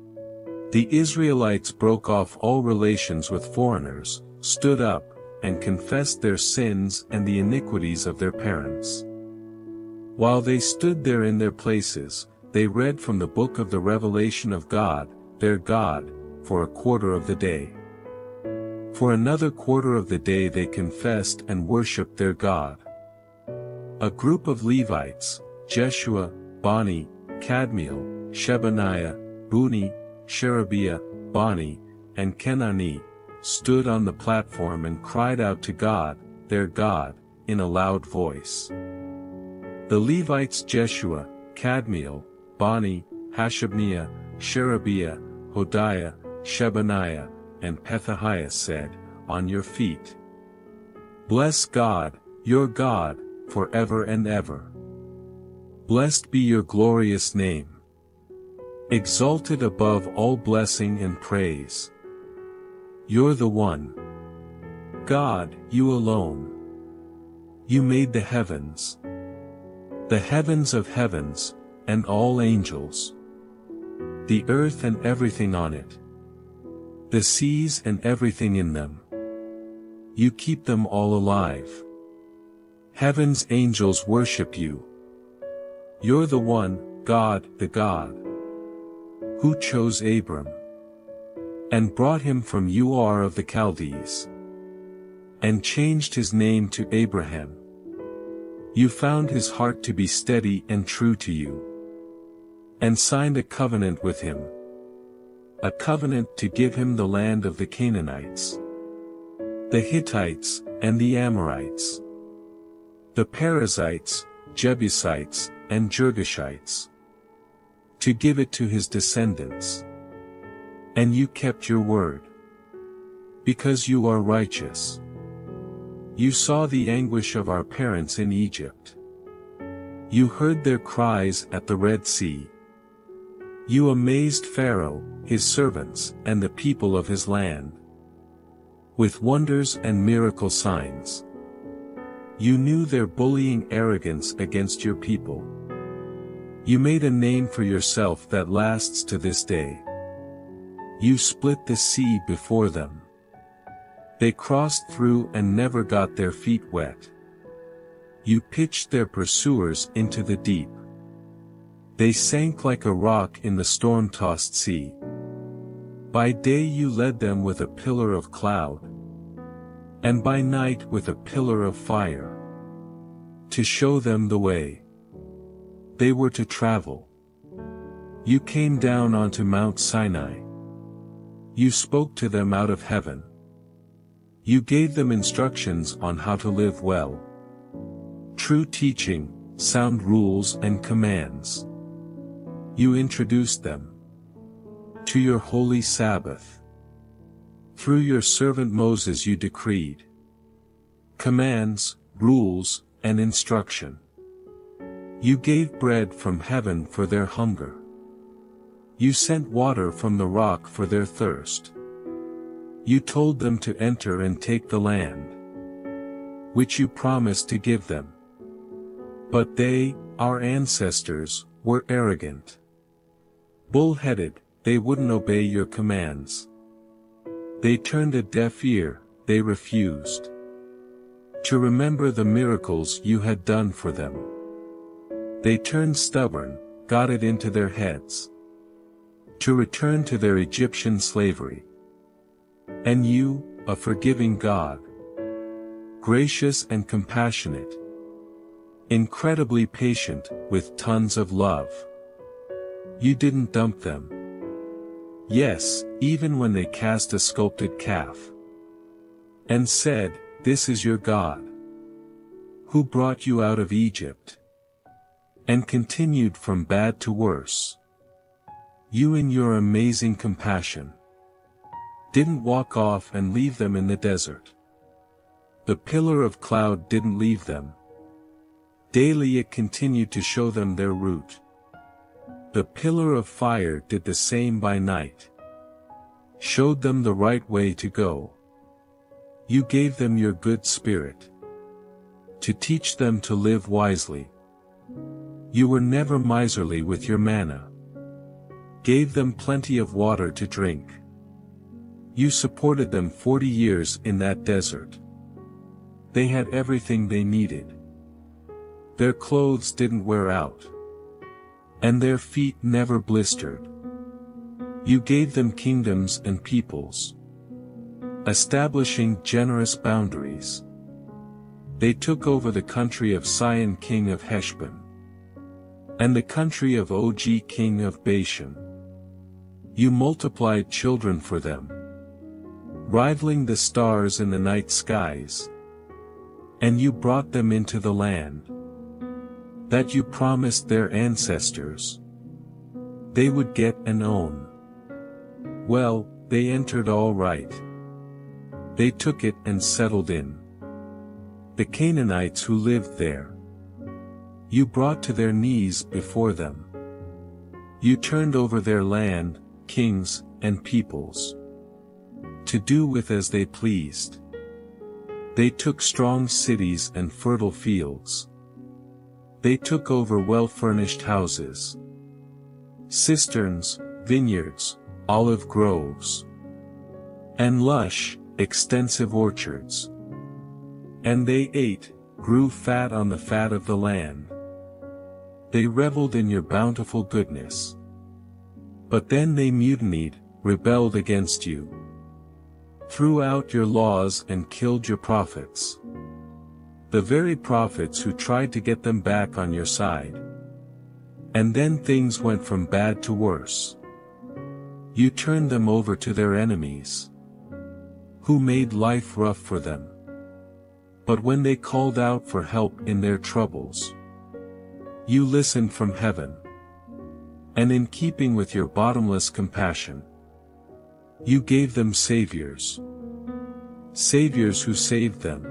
[SPEAKER 1] The Israelites broke off all relations with foreigners, stood up, and confessed their sins and the iniquities of their parents. While they stood there in their places, they read from the book of the revelation of God, their God, for a quarter of the day. For another quarter of the day they confessed and worshipped their God. A group of Levites, Jeshua, Bani, Kadmiel, Shebaniah, Buni, Sherebiah, Bani, and Kenani, stood on the platform and cried out to God, their God, in a loud voice. The Levites Jeshua, Kadmiel, Bani, Hashabniah, Sherebiah, Hodiah, Shebaniah, and Pethahiah said, On your feet. Bless God, your God, forever and ever. Blessed be your glorious name. Exalted above all blessing and praise. You're the one. God, you alone. You made the heavens of heavens, and all angels. The earth and everything on it. The seas and everything in them. You keep them all alive. Heaven's angels worship you. You're the one, God, the God, who chose Abram, and brought him from Ur of the Chaldees, and changed his name to Abraham. You found his heart to be steady and true to you, and signed a covenant with him, a covenant to give him the land of the Canaanites, the Hittites, and the Amorites, the Perizzites, Jebusites, and Girgashites, to give it to his descendants. And you kept your word, because you are righteous. You saw the anguish of our parents in Egypt. You heard their cries at the Red Sea. You amazed Pharaoh, his servants, and the people of his land, with wonders and miracle signs. You knew their bullying arrogance against your people. You made a name for yourself that lasts to this day. You split the sea before them. They crossed through and never got their feet wet. You pitched their pursuers into the deep. They sank like a rock in the storm-tossed sea. By day you led them with a pillar of cloud, and by night with a pillar of fire, to show them the way they were to travel. You came down onto Mount Sinai. You spoke to them out of heaven. You gave them instructions on how to live well. True teaching, sound rules and commands. You introduced them to your holy Sabbath. Through your servant Moses you decreed commands, rules, and instruction. You gave bread from heaven for their hunger. You sent water from the rock for their thirst. You told them to enter and take the land, which you promised to give them. But they, our ancestors, were arrogant. Bull-headed, they wouldn't obey your commands. They turned a deaf ear, they refused to remember the miracles you had done for them. They turned stubborn, got it into their heads to return to their Egyptian slavery. And you, a forgiving God, gracious and compassionate, incredibly patient, with tons of love, you didn't dump them. Yes, even when they cast a sculpted calf and said, "This is your God, who brought you out of Egypt," and continued from bad to worse. You in your amazing compassion didn't walk off and leave them in the desert. The pillar of cloud didn't leave them. Daily it continued to show them their route. The pillar of fire did the same by night, showed them the right way to go. You gave them your good spirit to teach them to live wisely. You were never miserly with your manna, gave them plenty of water to drink. You supported them 40 years in that desert. They had everything they needed. Their clothes didn't wear out, and their feet never blistered. You gave them kingdoms and peoples, establishing generous boundaries. They took over the country of Sihon king of Heshbon, and the country of Og king of Bashan. You multiplied children for them, rivaling the stars in the night skies. And you brought them into the land that you promised their ancestors they would get and own. Well, they entered all right. They took it and settled in. The Canaanites who lived there, you brought to their knees before them. You turned over their land, kings, and peoples, to do with as they pleased. They took strong cities and fertile fields. They took over well-furnished houses, cisterns, vineyards, olive groves, and lush, extensive orchards. And they ate, grew fat on the fat of the land. They reveled in your bountiful goodness. But then they mutinied, rebelled against you, threw out your laws and killed your prophets. The very prophets who tried to get them back on your side. And then things went from bad to worse. You turned them over to their enemies, who made life rough for them. But when they called out for help in their troubles, you listened from heaven. And in keeping with your bottomless compassion, you gave them saviors. Saviors who saved them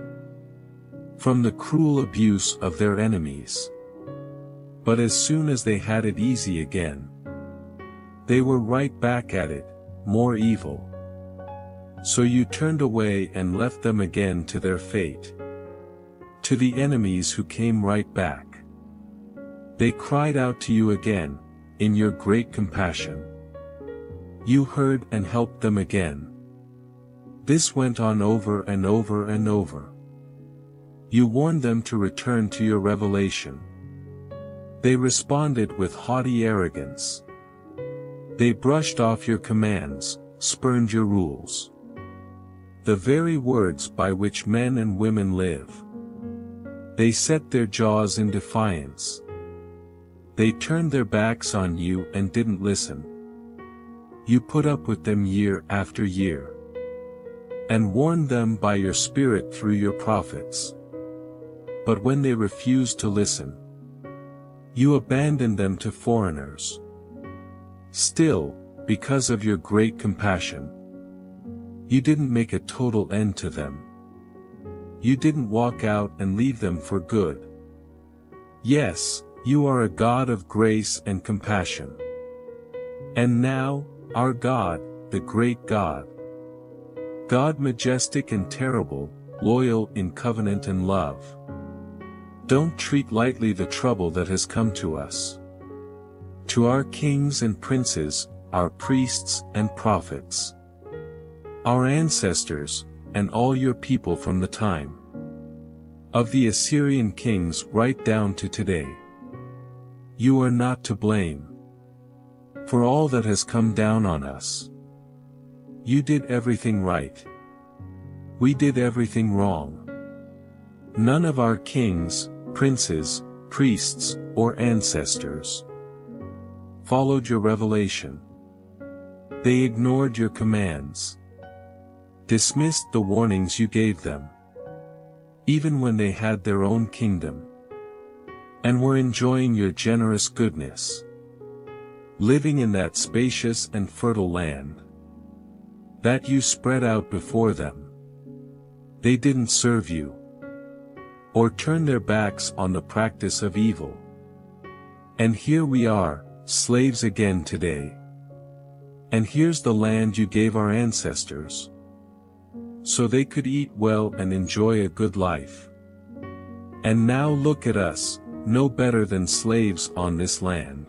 [SPEAKER 1] from the cruel abuse of their enemies. But as soon as they had it easy again, they were right back at it, more evil. So you turned away and left them again to their fate, to the enemies who came right back. They cried out to you again, in your great compassion. You heard and helped them again. This went on over and over and over. You warned them to return to your revelation. They responded with haughty arrogance. They brushed off your commands, spurned your rules, the very words by which men and women live. They set their jaws in defiance. They turned their backs on you and didn't listen. You put up with them year after year, and warned them by your Spirit through your prophets. But when they refused to listen, you abandoned them to foreigners. Still, because of your great compassion, you didn't make a total end to them. You didn't walk out and leave them for good. Yes, you are a God of grace and compassion. And now, our God, the great God, God majestic and terrible, loyal in covenant and love, Don't treat lightly the trouble that has come to us. To our kings and princes, our priests and prophets, our ancestors, and all your people from the time of the Assyrian kings right down to today. You are not to blame for all that has come down on us. You did everything right. We did everything wrong. None of our kings, princes, priests, or ancestors followed your revelation. They ignored your commands, dismissed the warnings you gave them, even when they had their own kingdom, and were enjoying your generous goodness, living in that spacious and fertile land that you spread out before them. They didn't serve you, or turn their backs on the practice of evil. And here we are, slaves again today. And here's the land you gave our ancestors, so they could eat well and enjoy a good life. And now look at us, no better than slaves on this land.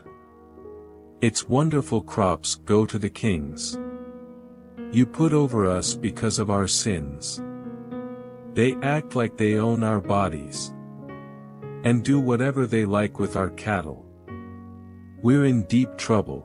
[SPEAKER 1] Its wonderful crops go to the kings you put over us because of our sins. They act like they own our bodies, and do whatever they like with our cattle. We're in deep trouble.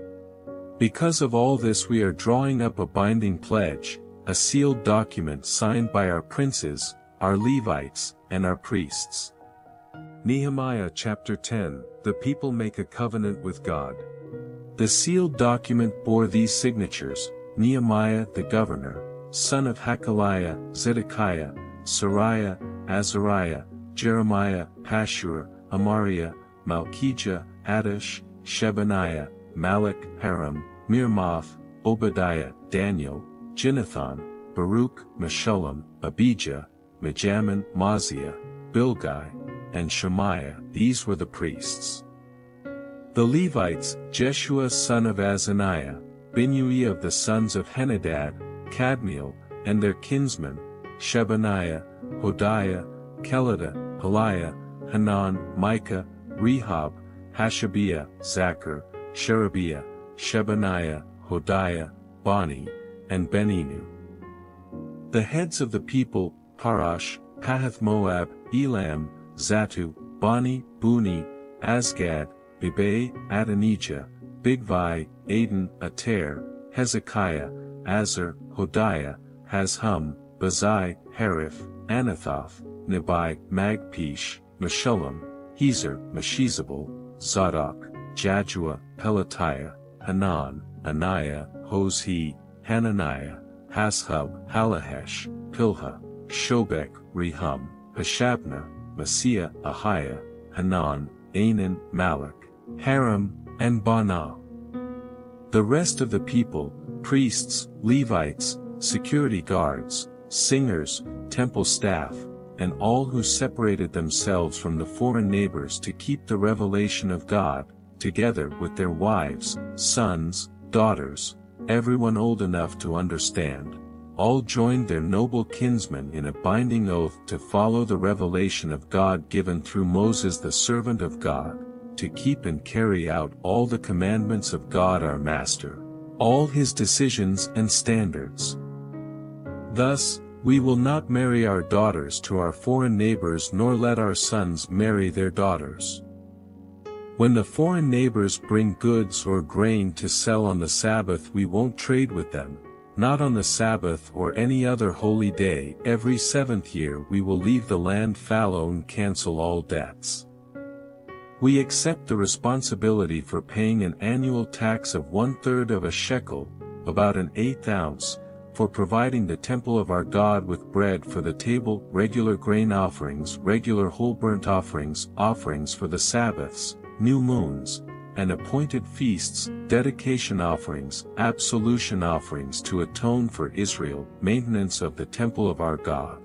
[SPEAKER 1] Because of all this, we are drawing up a binding pledge, a sealed document signed by our princes, our Levites, and our priests. Nehemiah chapter 10, the people make a covenant with God. The sealed document bore these signatures: Nehemiah the governor, son of Hakaliah, Zedekiah, Sariah, Azariah, Jeremiah, Pashur, Amariah, Malchijah, Adish, Shebaniah, Malach, Haram, Mirmoth, Obadiah, Daniel, Ginnathan, Baruch, Meshullam, Abijah, Mijamin, Maaziah, Bilgai, and Shemaiah. These were the priests. The Levites: Jeshua son of Azaniah, Binnui of the sons of Henadad, Kadmiel, and their kinsmen, Shebaniah, Hodiah, Kelida, Peliah, Hanan, Micah, Rehob, Hashabiah, Zachar, Sherebiah, Shebaniah, Hodiah, Bani, and Beninu. The heads of the people: Parash, Pahath-Moab, Elam, Zatu, Bani, Buni, Azgad, Bibai, Adonijah, Bigvai, Aden, Ater, Hezekiah, Azar, Hodiah, Hazhum, Bazai, Hariph, Anathoth, Nebai, Magpish, Meshullam, Hezer, Meshezabel, Zadok, Jadua, Pelatiah, Hanan, Anaiah, Hoshe, Hananiah, Hashub, Halahesh, Pilha, Shobek, Rehum, Hashabnah, Messiah, Ahiah, Hanan, Anan, Malach, Haram, and Baanah. The rest of the people: priests, Levites, security guards, singers, temple staff, and all who separated themselves from the foreign neighbors to keep the revelation of God, together with their wives, sons, daughters, everyone old enough to understand, all joined their noble kinsmen in a binding oath to follow the revelation of God given through Moses the servant of God, to keep and carry out all the commandments of God our Master, all his decisions and standards. Thus, we will not marry our daughters to our foreign neighbors, nor let our sons marry their daughters. When the foreign neighbors bring goods or grain to sell on the Sabbath, we won't trade with them, not on the Sabbath or any other holy day. Every 7th year we will leave the land fallow and cancel all debts. We accept the responsibility for paying an annual tax of 1/3 of a shekel, about an 1/8 ounce, for providing the temple of our God with bread for the table, regular grain offerings, regular whole burnt offerings, offerings for the Sabbaths, new moons, and appointed feasts, dedication offerings, absolution offerings to atone for Israel, maintenance of the temple of our God.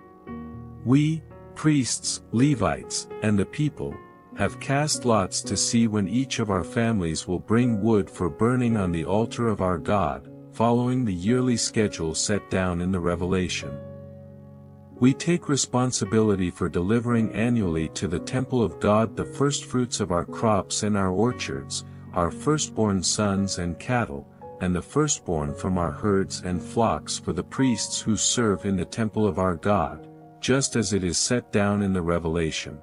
[SPEAKER 1] We, priests, Levites, and the people, have cast lots to see when each of our families will bring wood for burning on the altar of our God, following the yearly schedule set down in the Revelation. We take responsibility for delivering annually to the temple of God the firstfruits of our crops and our orchards, our firstborn sons and cattle, and the firstborn from our herds and flocks for the priests who serve in the temple of our God, just as it is set down in the Revelation.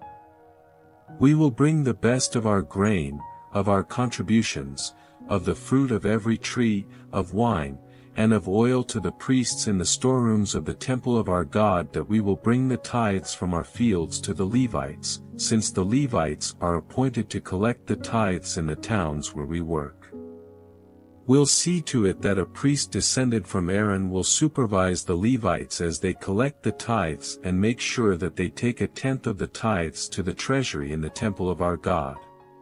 [SPEAKER 1] We will bring the best of our grain, of our contributions, of the fruit of every tree, of wine, and of oil to the priests in the storerooms of the temple of our God, that we will bring the tithes from our fields to the Levites, since the Levites are appointed to collect the tithes in the towns where we work. We'll see to it that a priest descended from Aaron will supervise the Levites as they collect the tithes and make sure that they take 1/10 of the tithes to the treasury in the temple of our God.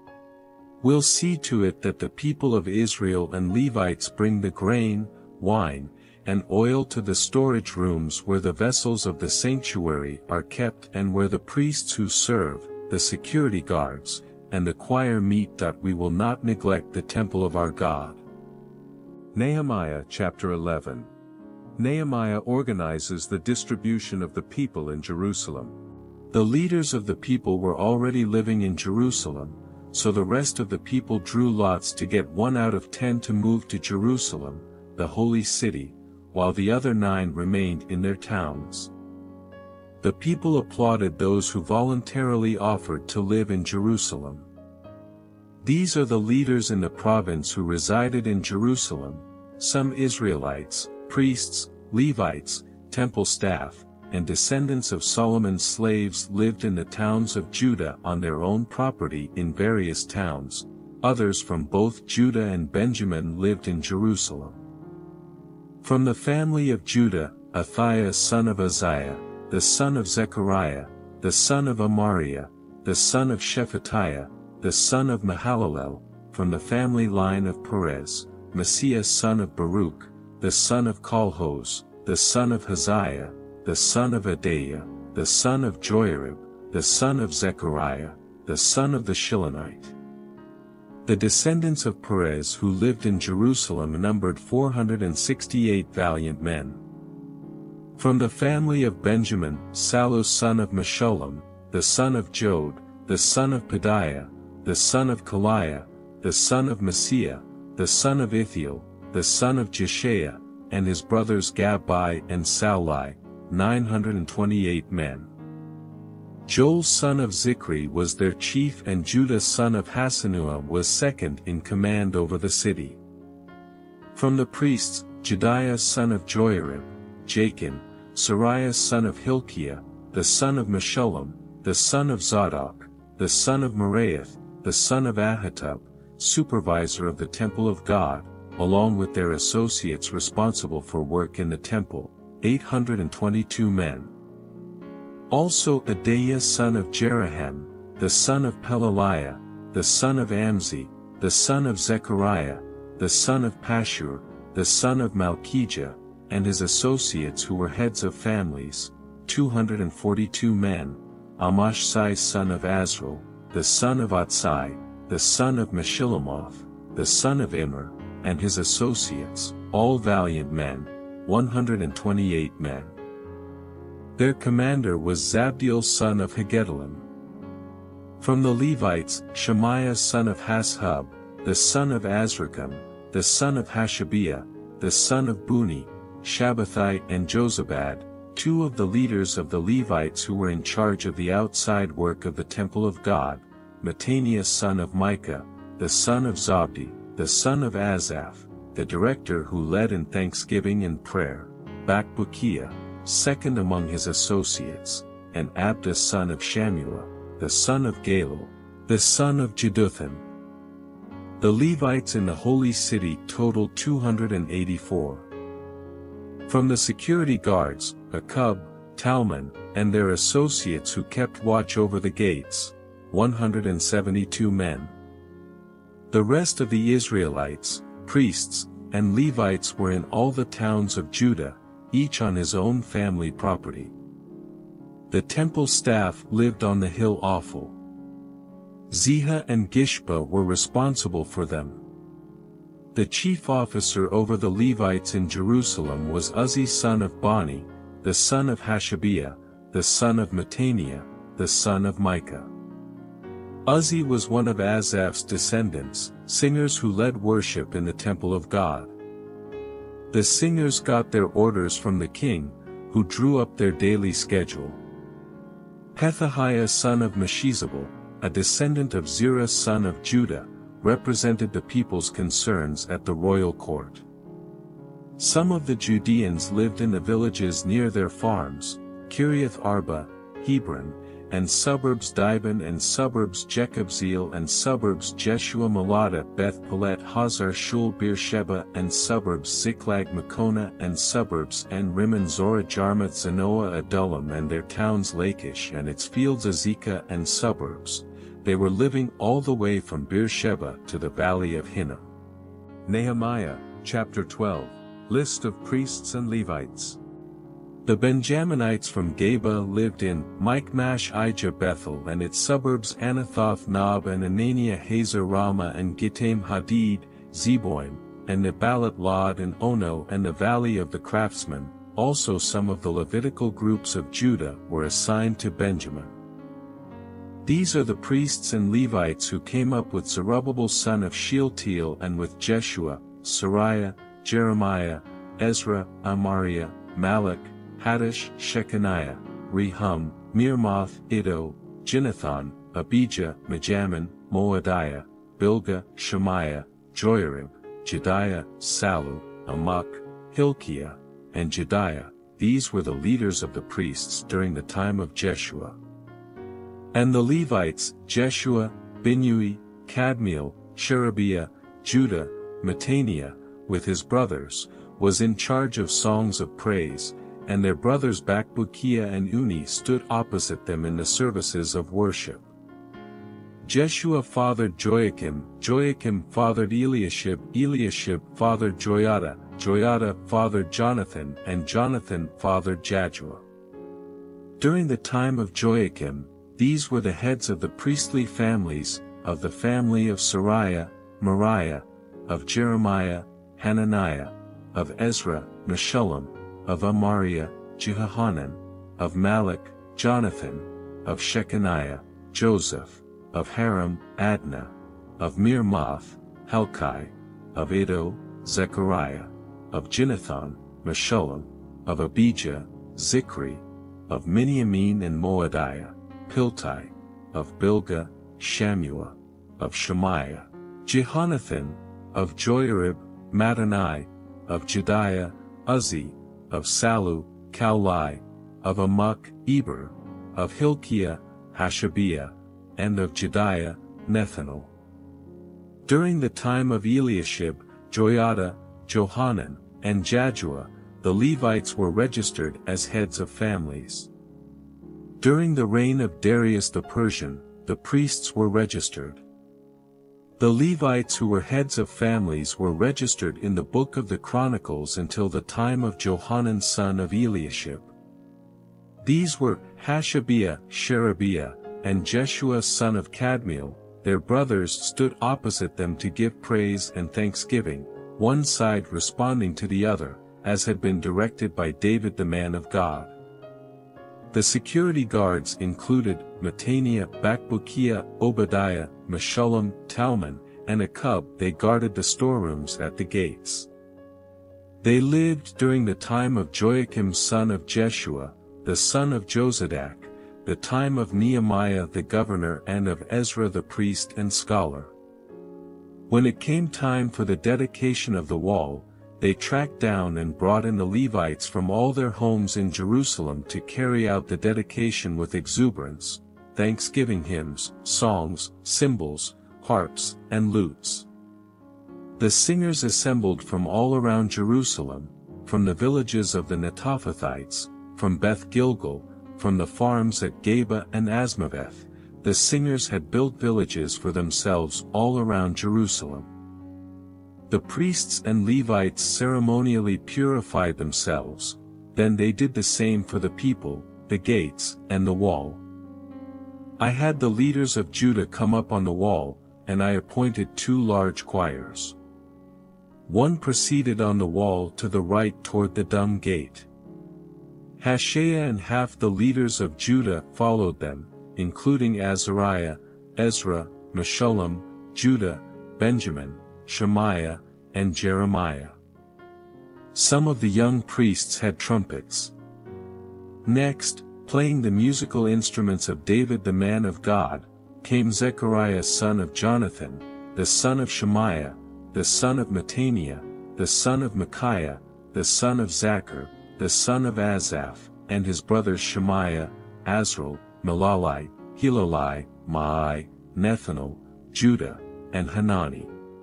[SPEAKER 1] We'll see to it that the people of Israel and Levites bring the grain, wine, and oil to the storage rooms where the vessels of the sanctuary are kept and where the priests who serve, the security guards, and the choir meet, that we will not neglect the temple of our God.
[SPEAKER 2] Nehemiah chapter 11. Nehemiah organizes the distribution of the people in Jerusalem.
[SPEAKER 1] The leaders of the people were already living in Jerusalem, so the rest of the people drew lots to get 1 out of 10 to move to Jerusalem, the holy city, while the other 9 remained in their towns. The people applauded those who voluntarily offered to live in Jerusalem. These are the leaders in the province who resided in Jerusalem, some Israelites, priests, Levites, temple staff, and descendants of Solomon's slaves lived in the towns of Judah on their own property in various towns. Others from both Judah and Benjamin lived in Jerusalem. From the family of Judah, Athaiah son of Uzziah, the son of Zechariah, the son of Amariah, the son of Shephatiah, the son of Mahalalel, from the family line of Perez, Messiah son of Baruch, the son of Kolhoz, the son of Haziah, the son of Adaiah, the son of Joiarib, the son of Zechariah, the son of the Shilonite. The descendants of Perez who lived in Jerusalem numbered 468 valiant men. From the family of Benjamin, Sallu son of Meshullam, the son of Jod, the son of Pedaiah, the son of Kaliah, the son of Messiah, the son of Ithiel, the son of Jeshaiah, and his brothers Gabbai and Saulai, 928 men. Joel son of Zichri was their chief, and Judah son of Hasenuah was second in command over the city. From the priests, Jedaiah son of Joiarib, Jachin, Sariah son of Hilkiah, the son of Meshullam, the son of Zadok, the son of Meraioth, the son of Ahitub, supervisor of the temple of God, along with their associates responsible for work in the temple, 822 men. Also Adaiah son of Jeroham, the son of Pelaliah, the son of Amzi, the son of Zechariah, the son of Pashur, the son of Malchijah, and his associates who were heads of families, 242 men, Amashsai son of Azrael, the son of Atsai, the son of Meshillemoth, the son of Immer, and his associates, all valiant men, 128 men. Their commander was Zabdiel son of Haggedolim. From the Levites, Shemaiah son of Hashub, the son of Azrikam, the son of Hashabiah, the son of Buni, Shabbathai and Jozabad, 2 of the leaders of the Levites who were in charge of the outside work of the temple of God, Mattaniah son of Micah, the son of Zabdi, the son of Asaph, the director who led in thanksgiving and prayer, Bakbukiah, second among his associates, and Abda son of Shammua, the son of Galal, the son of Jeduthun. The Levites in the holy city totaled 284. From the security guards, Akub, Talmon, and their associates who kept watch over the gates, 172 men. The rest of the Israelites, priests, and Levites were in all the towns of Judah, each on his own family property. The temple staff lived on the hill Ophel. Ziha and Gishpa were responsible for them. The chief officer over the Levites in Jerusalem was Uzzi son of Bani, the son of Hashabiah, the son of Mattaniah, the son of Micah. Uzzi was one of Asaph's descendants, singers who led worship in the temple of God. The singers got their orders from the king, who drew up their daily schedule. Pethahiah son of Meshezabel, a descendant of Zerah son of Judah, represented the people's concerns at the royal court. Some of the Judeans lived in the villages near their farms, Kiriath Arba, Hebron, and suburbs Dibon and suburbs Jekabzeel and suburbs Jeshua Malada Beth Pelet Hazar Shul Beersheba and suburbs Ziklag Makona and suburbs En Rimmon Zorah Jarmuth Zanoah Adullam and their towns Lachish and its fields Azekah and suburbs. They were living all the way from Beersheba to the valley of Hinnom. Nehemiah, chapter 12. List of priests and Levites. The Benjaminites from Geba lived in Michmash Ijah Bethel and its suburbs Anathoth Nob and Ananiah Hazer Ramah and Gittaim Hadid, Zeboim, and Nebalat Lod and Ono and the valley of the craftsmen. Also some of the Levitical groups of Judah were assigned to Benjamin. These are the priests and Levites who came up with Zerubbabel son of Shealtiel and with Jeshua, Sariah, Jeremiah, Ezra, Amariah, Malach, Haddish, Shechaniah, Rehum, Mirmoth, Iddo, Ginnathan, Abijah, Mijamin, Moadiah, Bilgah, Shemaiah, Joiarib, Jediah, Sallu, Amok, Hilkiah, and Jediah. These were the leaders of the priests during the time of Jeshua. And the Levites, Jeshua, Binnui, Kadmiel, Sherebiah, Judah, Mattaniah, with his brothers, was in charge of songs of praise, and their brothers Bakbukiah and Uni stood opposite them in the services of worship. Jeshua fathered Joachim, Joachim fathered Eliashib, Eliashib fathered Joiada, Joiada fathered Jonathan, and Jonathan fathered Jaddua. During the time of Joachim, these were the heads of the priestly families, of the family of Sariah, Moriah, of Jeremiah, Hananiah, of Ezra, Meshullam, of Amariah, Jehohanan, of Malach, Jonathan, of Shechaniah, Joseph, of Haram, Adnah, of Mirmoth, Helkai, of Iddo, Zechariah, of Ginnathan, Meshullam, of Abijah, Zikri, of Miniamin and Moadiah, Piltai, of Bilgah, Shammua, of Shemaiah, Jehonathan, of Joiarib, Mattani, of Jediah, Uzzi, of Sallu, Kaulai, of Amok, Eber, of Hilkiah, Hashabiah, and of Jediah, Nethanel. During the time of Eliashib, Joiada, Johanan, and Jaddua, the Levites were registered as heads of families. During the reign of Darius the Persian, the priests were registered. The Levites who were heads of families were registered in the book of the Chronicles until the time of Johanan son of Eliashib. These were Hashabiah, Sherebiah, and Jeshua son of Kadmiel. Their brothers stood opposite them to give praise and thanksgiving, one side responding to the other, as had been directed by David the man of God. The security guards included Mattaniah, Bakbukiah, Obadiah, Meshullam, Talmon, and Akub. They guarded the storerooms at the gates. They lived during the time of Joachim son of Jeshua, the son of Josadak, the time of Nehemiah the governor and of Ezra the priest and scholar. When it came time for the dedication of the wall, they tracked down and brought in the Levites from all their homes in Jerusalem to carry out the dedication with exuberance, thanksgiving hymns, songs, cymbals, harps, and lutes. The singers assembled from all around Jerusalem, from the villages of the Netophathites, from Beth Gilgal, from the farms at Geba and Asmaveth. The singers had built villages for themselves all around Jerusalem. The priests and Levites ceremonially purified themselves, then they did the same for the people, the gates, and the wall. I had the leaders of Judah come up on the wall, and I appointed 2 large choirs. One proceeded on the wall to the right toward the Dung Gate. Hoshea and half the leaders of Judah followed them, including Azariah, Ezra, Meshullam, Judah, Benjamin, Shemaiah, and Jeremiah. Some of the young priests had trumpets. Next, playing the musical instruments of David the man of God, came Zechariah son of Jonathan, the son of Shemaiah, the son of Mattaniah, the son of Micaiah, the son of Zachar, the son of Asaph, and his brothers Shemaiah, Azrael, Melalai, Hilolai, Maai, Nethanel, Judah, and Hanani.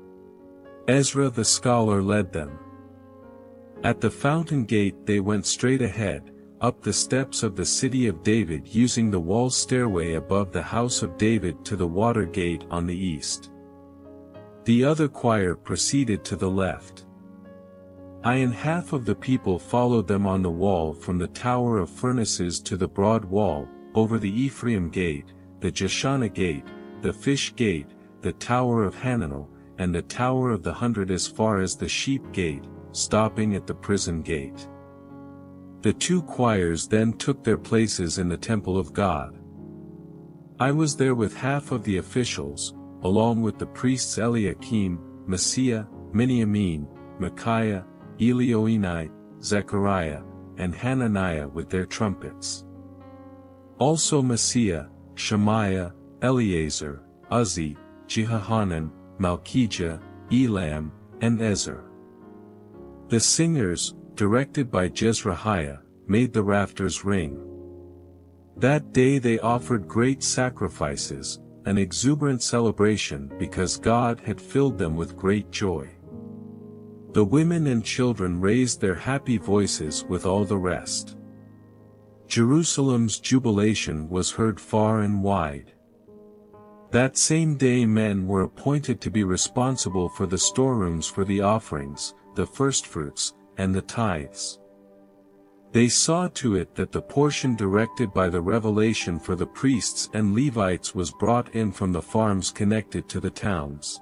[SPEAKER 1] Ezra the scholar led them. At the fountain gate they went straight ahead, up the steps of the city of David using the wall stairway above the house of David to the water gate on the east. The other choir proceeded to the left. I and half of the people followed them on the wall from the Tower of Furnaces to the broad wall, over the Ephraim gate, the Jeshanah gate, the Fish gate, the Tower of Hananel, and the Tower of the 100 as far as the Sheep gate, stopping at the prison gate. The two choirs then took their places in the temple of God. I was there with half of the officials, along with the priests Eliakim, Maaseiah, Miniamin, Micaiah, Elioenai, Zechariah, and Hananiah with their trumpets. Also Maaseiah, Shemaiah, Eleazar, Uzzi, Jehohanan, Malchijah, Elam, and Ezer. The singers, directed by Jezrahiah, made the rafters ring. That day they offered great sacrifices, an exuberant celebration because God had filled them with great joy. The women and children raised their happy voices with all the rest. Jerusalem's jubilation was heard far and wide. That same day men were appointed to be responsible for the storerooms for the offerings, the firstfruits, and the tithes. They saw to it that the portion directed by the revelation for the priests and Levites was brought in from the farms connected to the towns.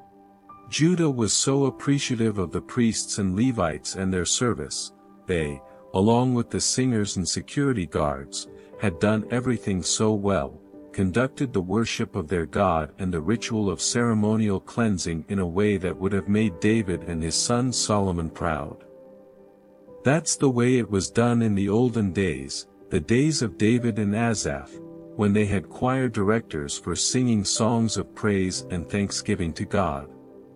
[SPEAKER 1] Judah was so appreciative of the priests and Levites and their service, they, along with the singers and security guards, had done everything so well, conducted the worship of their God and the ritual of ceremonial cleansing in a way that would have made David and his son Solomon proud. That's the way it was done in the olden days, the days of David and Asaph, when they had choir directors for singing songs of praise and thanksgiving to God.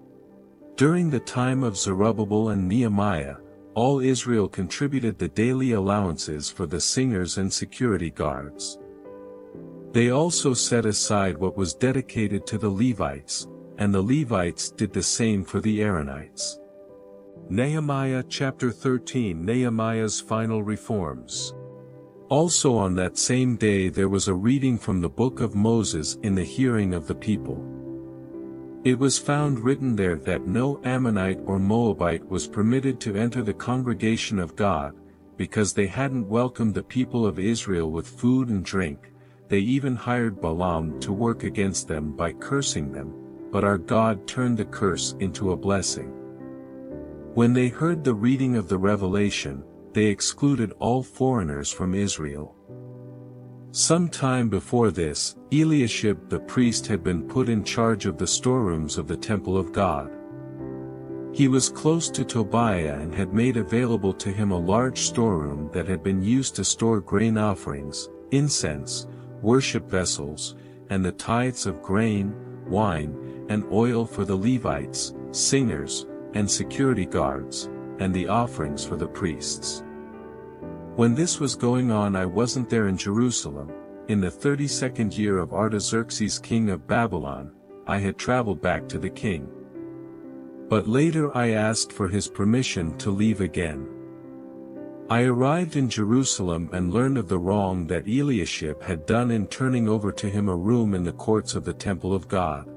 [SPEAKER 1] During the time of Zerubbabel and Nehemiah, all Israel contributed the daily allowances for the singers and security guards. They also set aside what was dedicated to the Levites, and the Levites did the same for the Aaronites. Nehemiah chapter 13 Nehemiah's final reforms. Also on that same day there was a reading from the book of Moses in the hearing of the people. It was found written there that no Ammonite or Moabite was permitted to enter the congregation of God, because they hadn't welcomed the people of Israel with food and drink. They even hired Balaam to work against them by cursing them, but our God turned the curse into a blessing. When they heard the reading of the revelation, they excluded all foreigners from Israel. Some time before this, Eliashib the priest had been put in charge of the storerooms of the temple of God. He was close to Tobiah and had made available to him a large storeroom that had been used to store grain offerings, incense, worship vessels, and the tithes of grain, wine, and oil for the Levites, singers, and security guards, and the offerings for the priests. When this was going on I wasn't there in Jerusalem. In the 32nd year of Artaxerxes king of Babylon, I had traveled back to the king. But later I asked for his permission to leave again. I arrived in Jerusalem and learned of the wrong that Eliashib had done in turning over to him a room in the courts of the temple of God.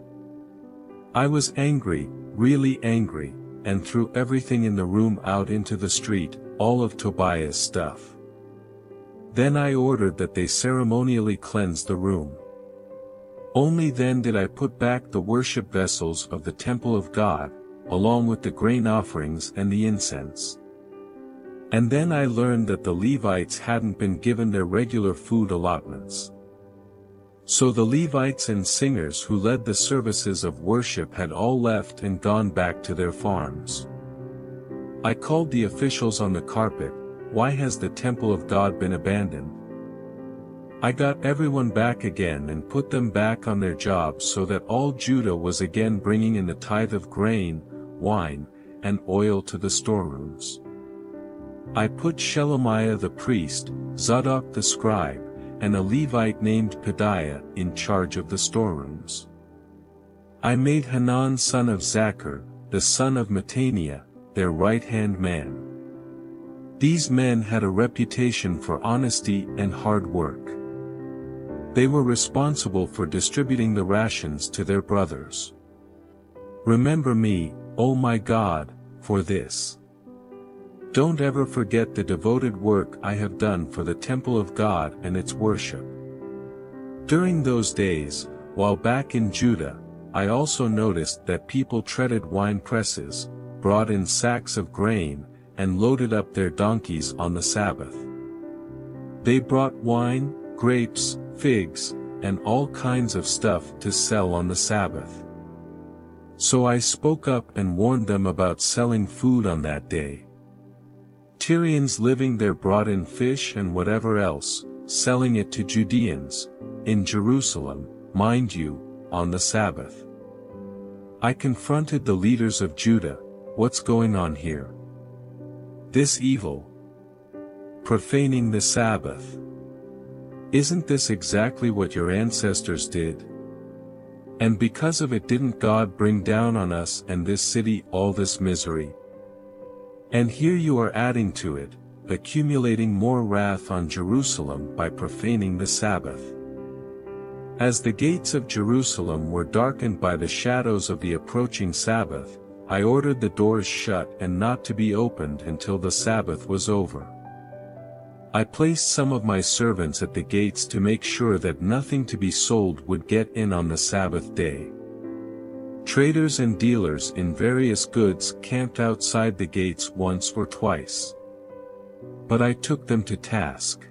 [SPEAKER 1] I was angry, really angry, and threw everything in the room out into the street, all of Tobiah's stuff. Then I ordered that they ceremonially cleanse the room. Only then did I put back the worship vessels of the temple of God, along with the grain offerings and the incense. And then I learned that the Levites hadn't been given their regular food allotments. So the Levites and singers who led the services of worship had all left and gone back to their farms. I called the officials on the carpet. Why has the temple of God been abandoned? I got everyone back again and put them back on their jobs so that all Judah was again bringing in the tithe of grain, wine, and oil to the storerooms. I put Shelemiah the priest, Zadok the scribe, and a Levite named Pedaiah in charge of the storerooms. I made Hanan son of Zachar, the son of Mattaniah, their right-hand man. These men had a reputation for honesty and hard work. They were responsible for distributing the rations to their brothers. Remember me, O my God, for this. Don't ever forget the devoted work I have done for the temple of God and its worship. During those days, while back in Judah, I also noticed that people treaded wine presses, brought in sacks of grain, and loaded up their donkeys on the Sabbath. They brought wine, grapes, figs, and all kinds of stuff to sell on the Sabbath. So I spoke up and warned them about selling food on that day. Tyrians living there brought in fish and whatever else, selling it to Judeans, in Jerusalem, mind you, on the Sabbath. I confronted the leaders of Judah. What's going on here? This evil. Profaning the Sabbath. Isn't this exactly what your ancestors did? And because of it didn't God bring down on us and this city all this misery? And here you are adding to it, accumulating more wrath on Jerusalem by profaning the Sabbath. As the gates of Jerusalem were darkened by the shadows of the approaching Sabbath, I ordered the doors shut and not to be opened until the Sabbath was over. I placed some of my servants at the gates to make sure that nothing to be sold would get in on the Sabbath day. Traders and dealers in various goods camped outside the gates once or twice. But I took them to task.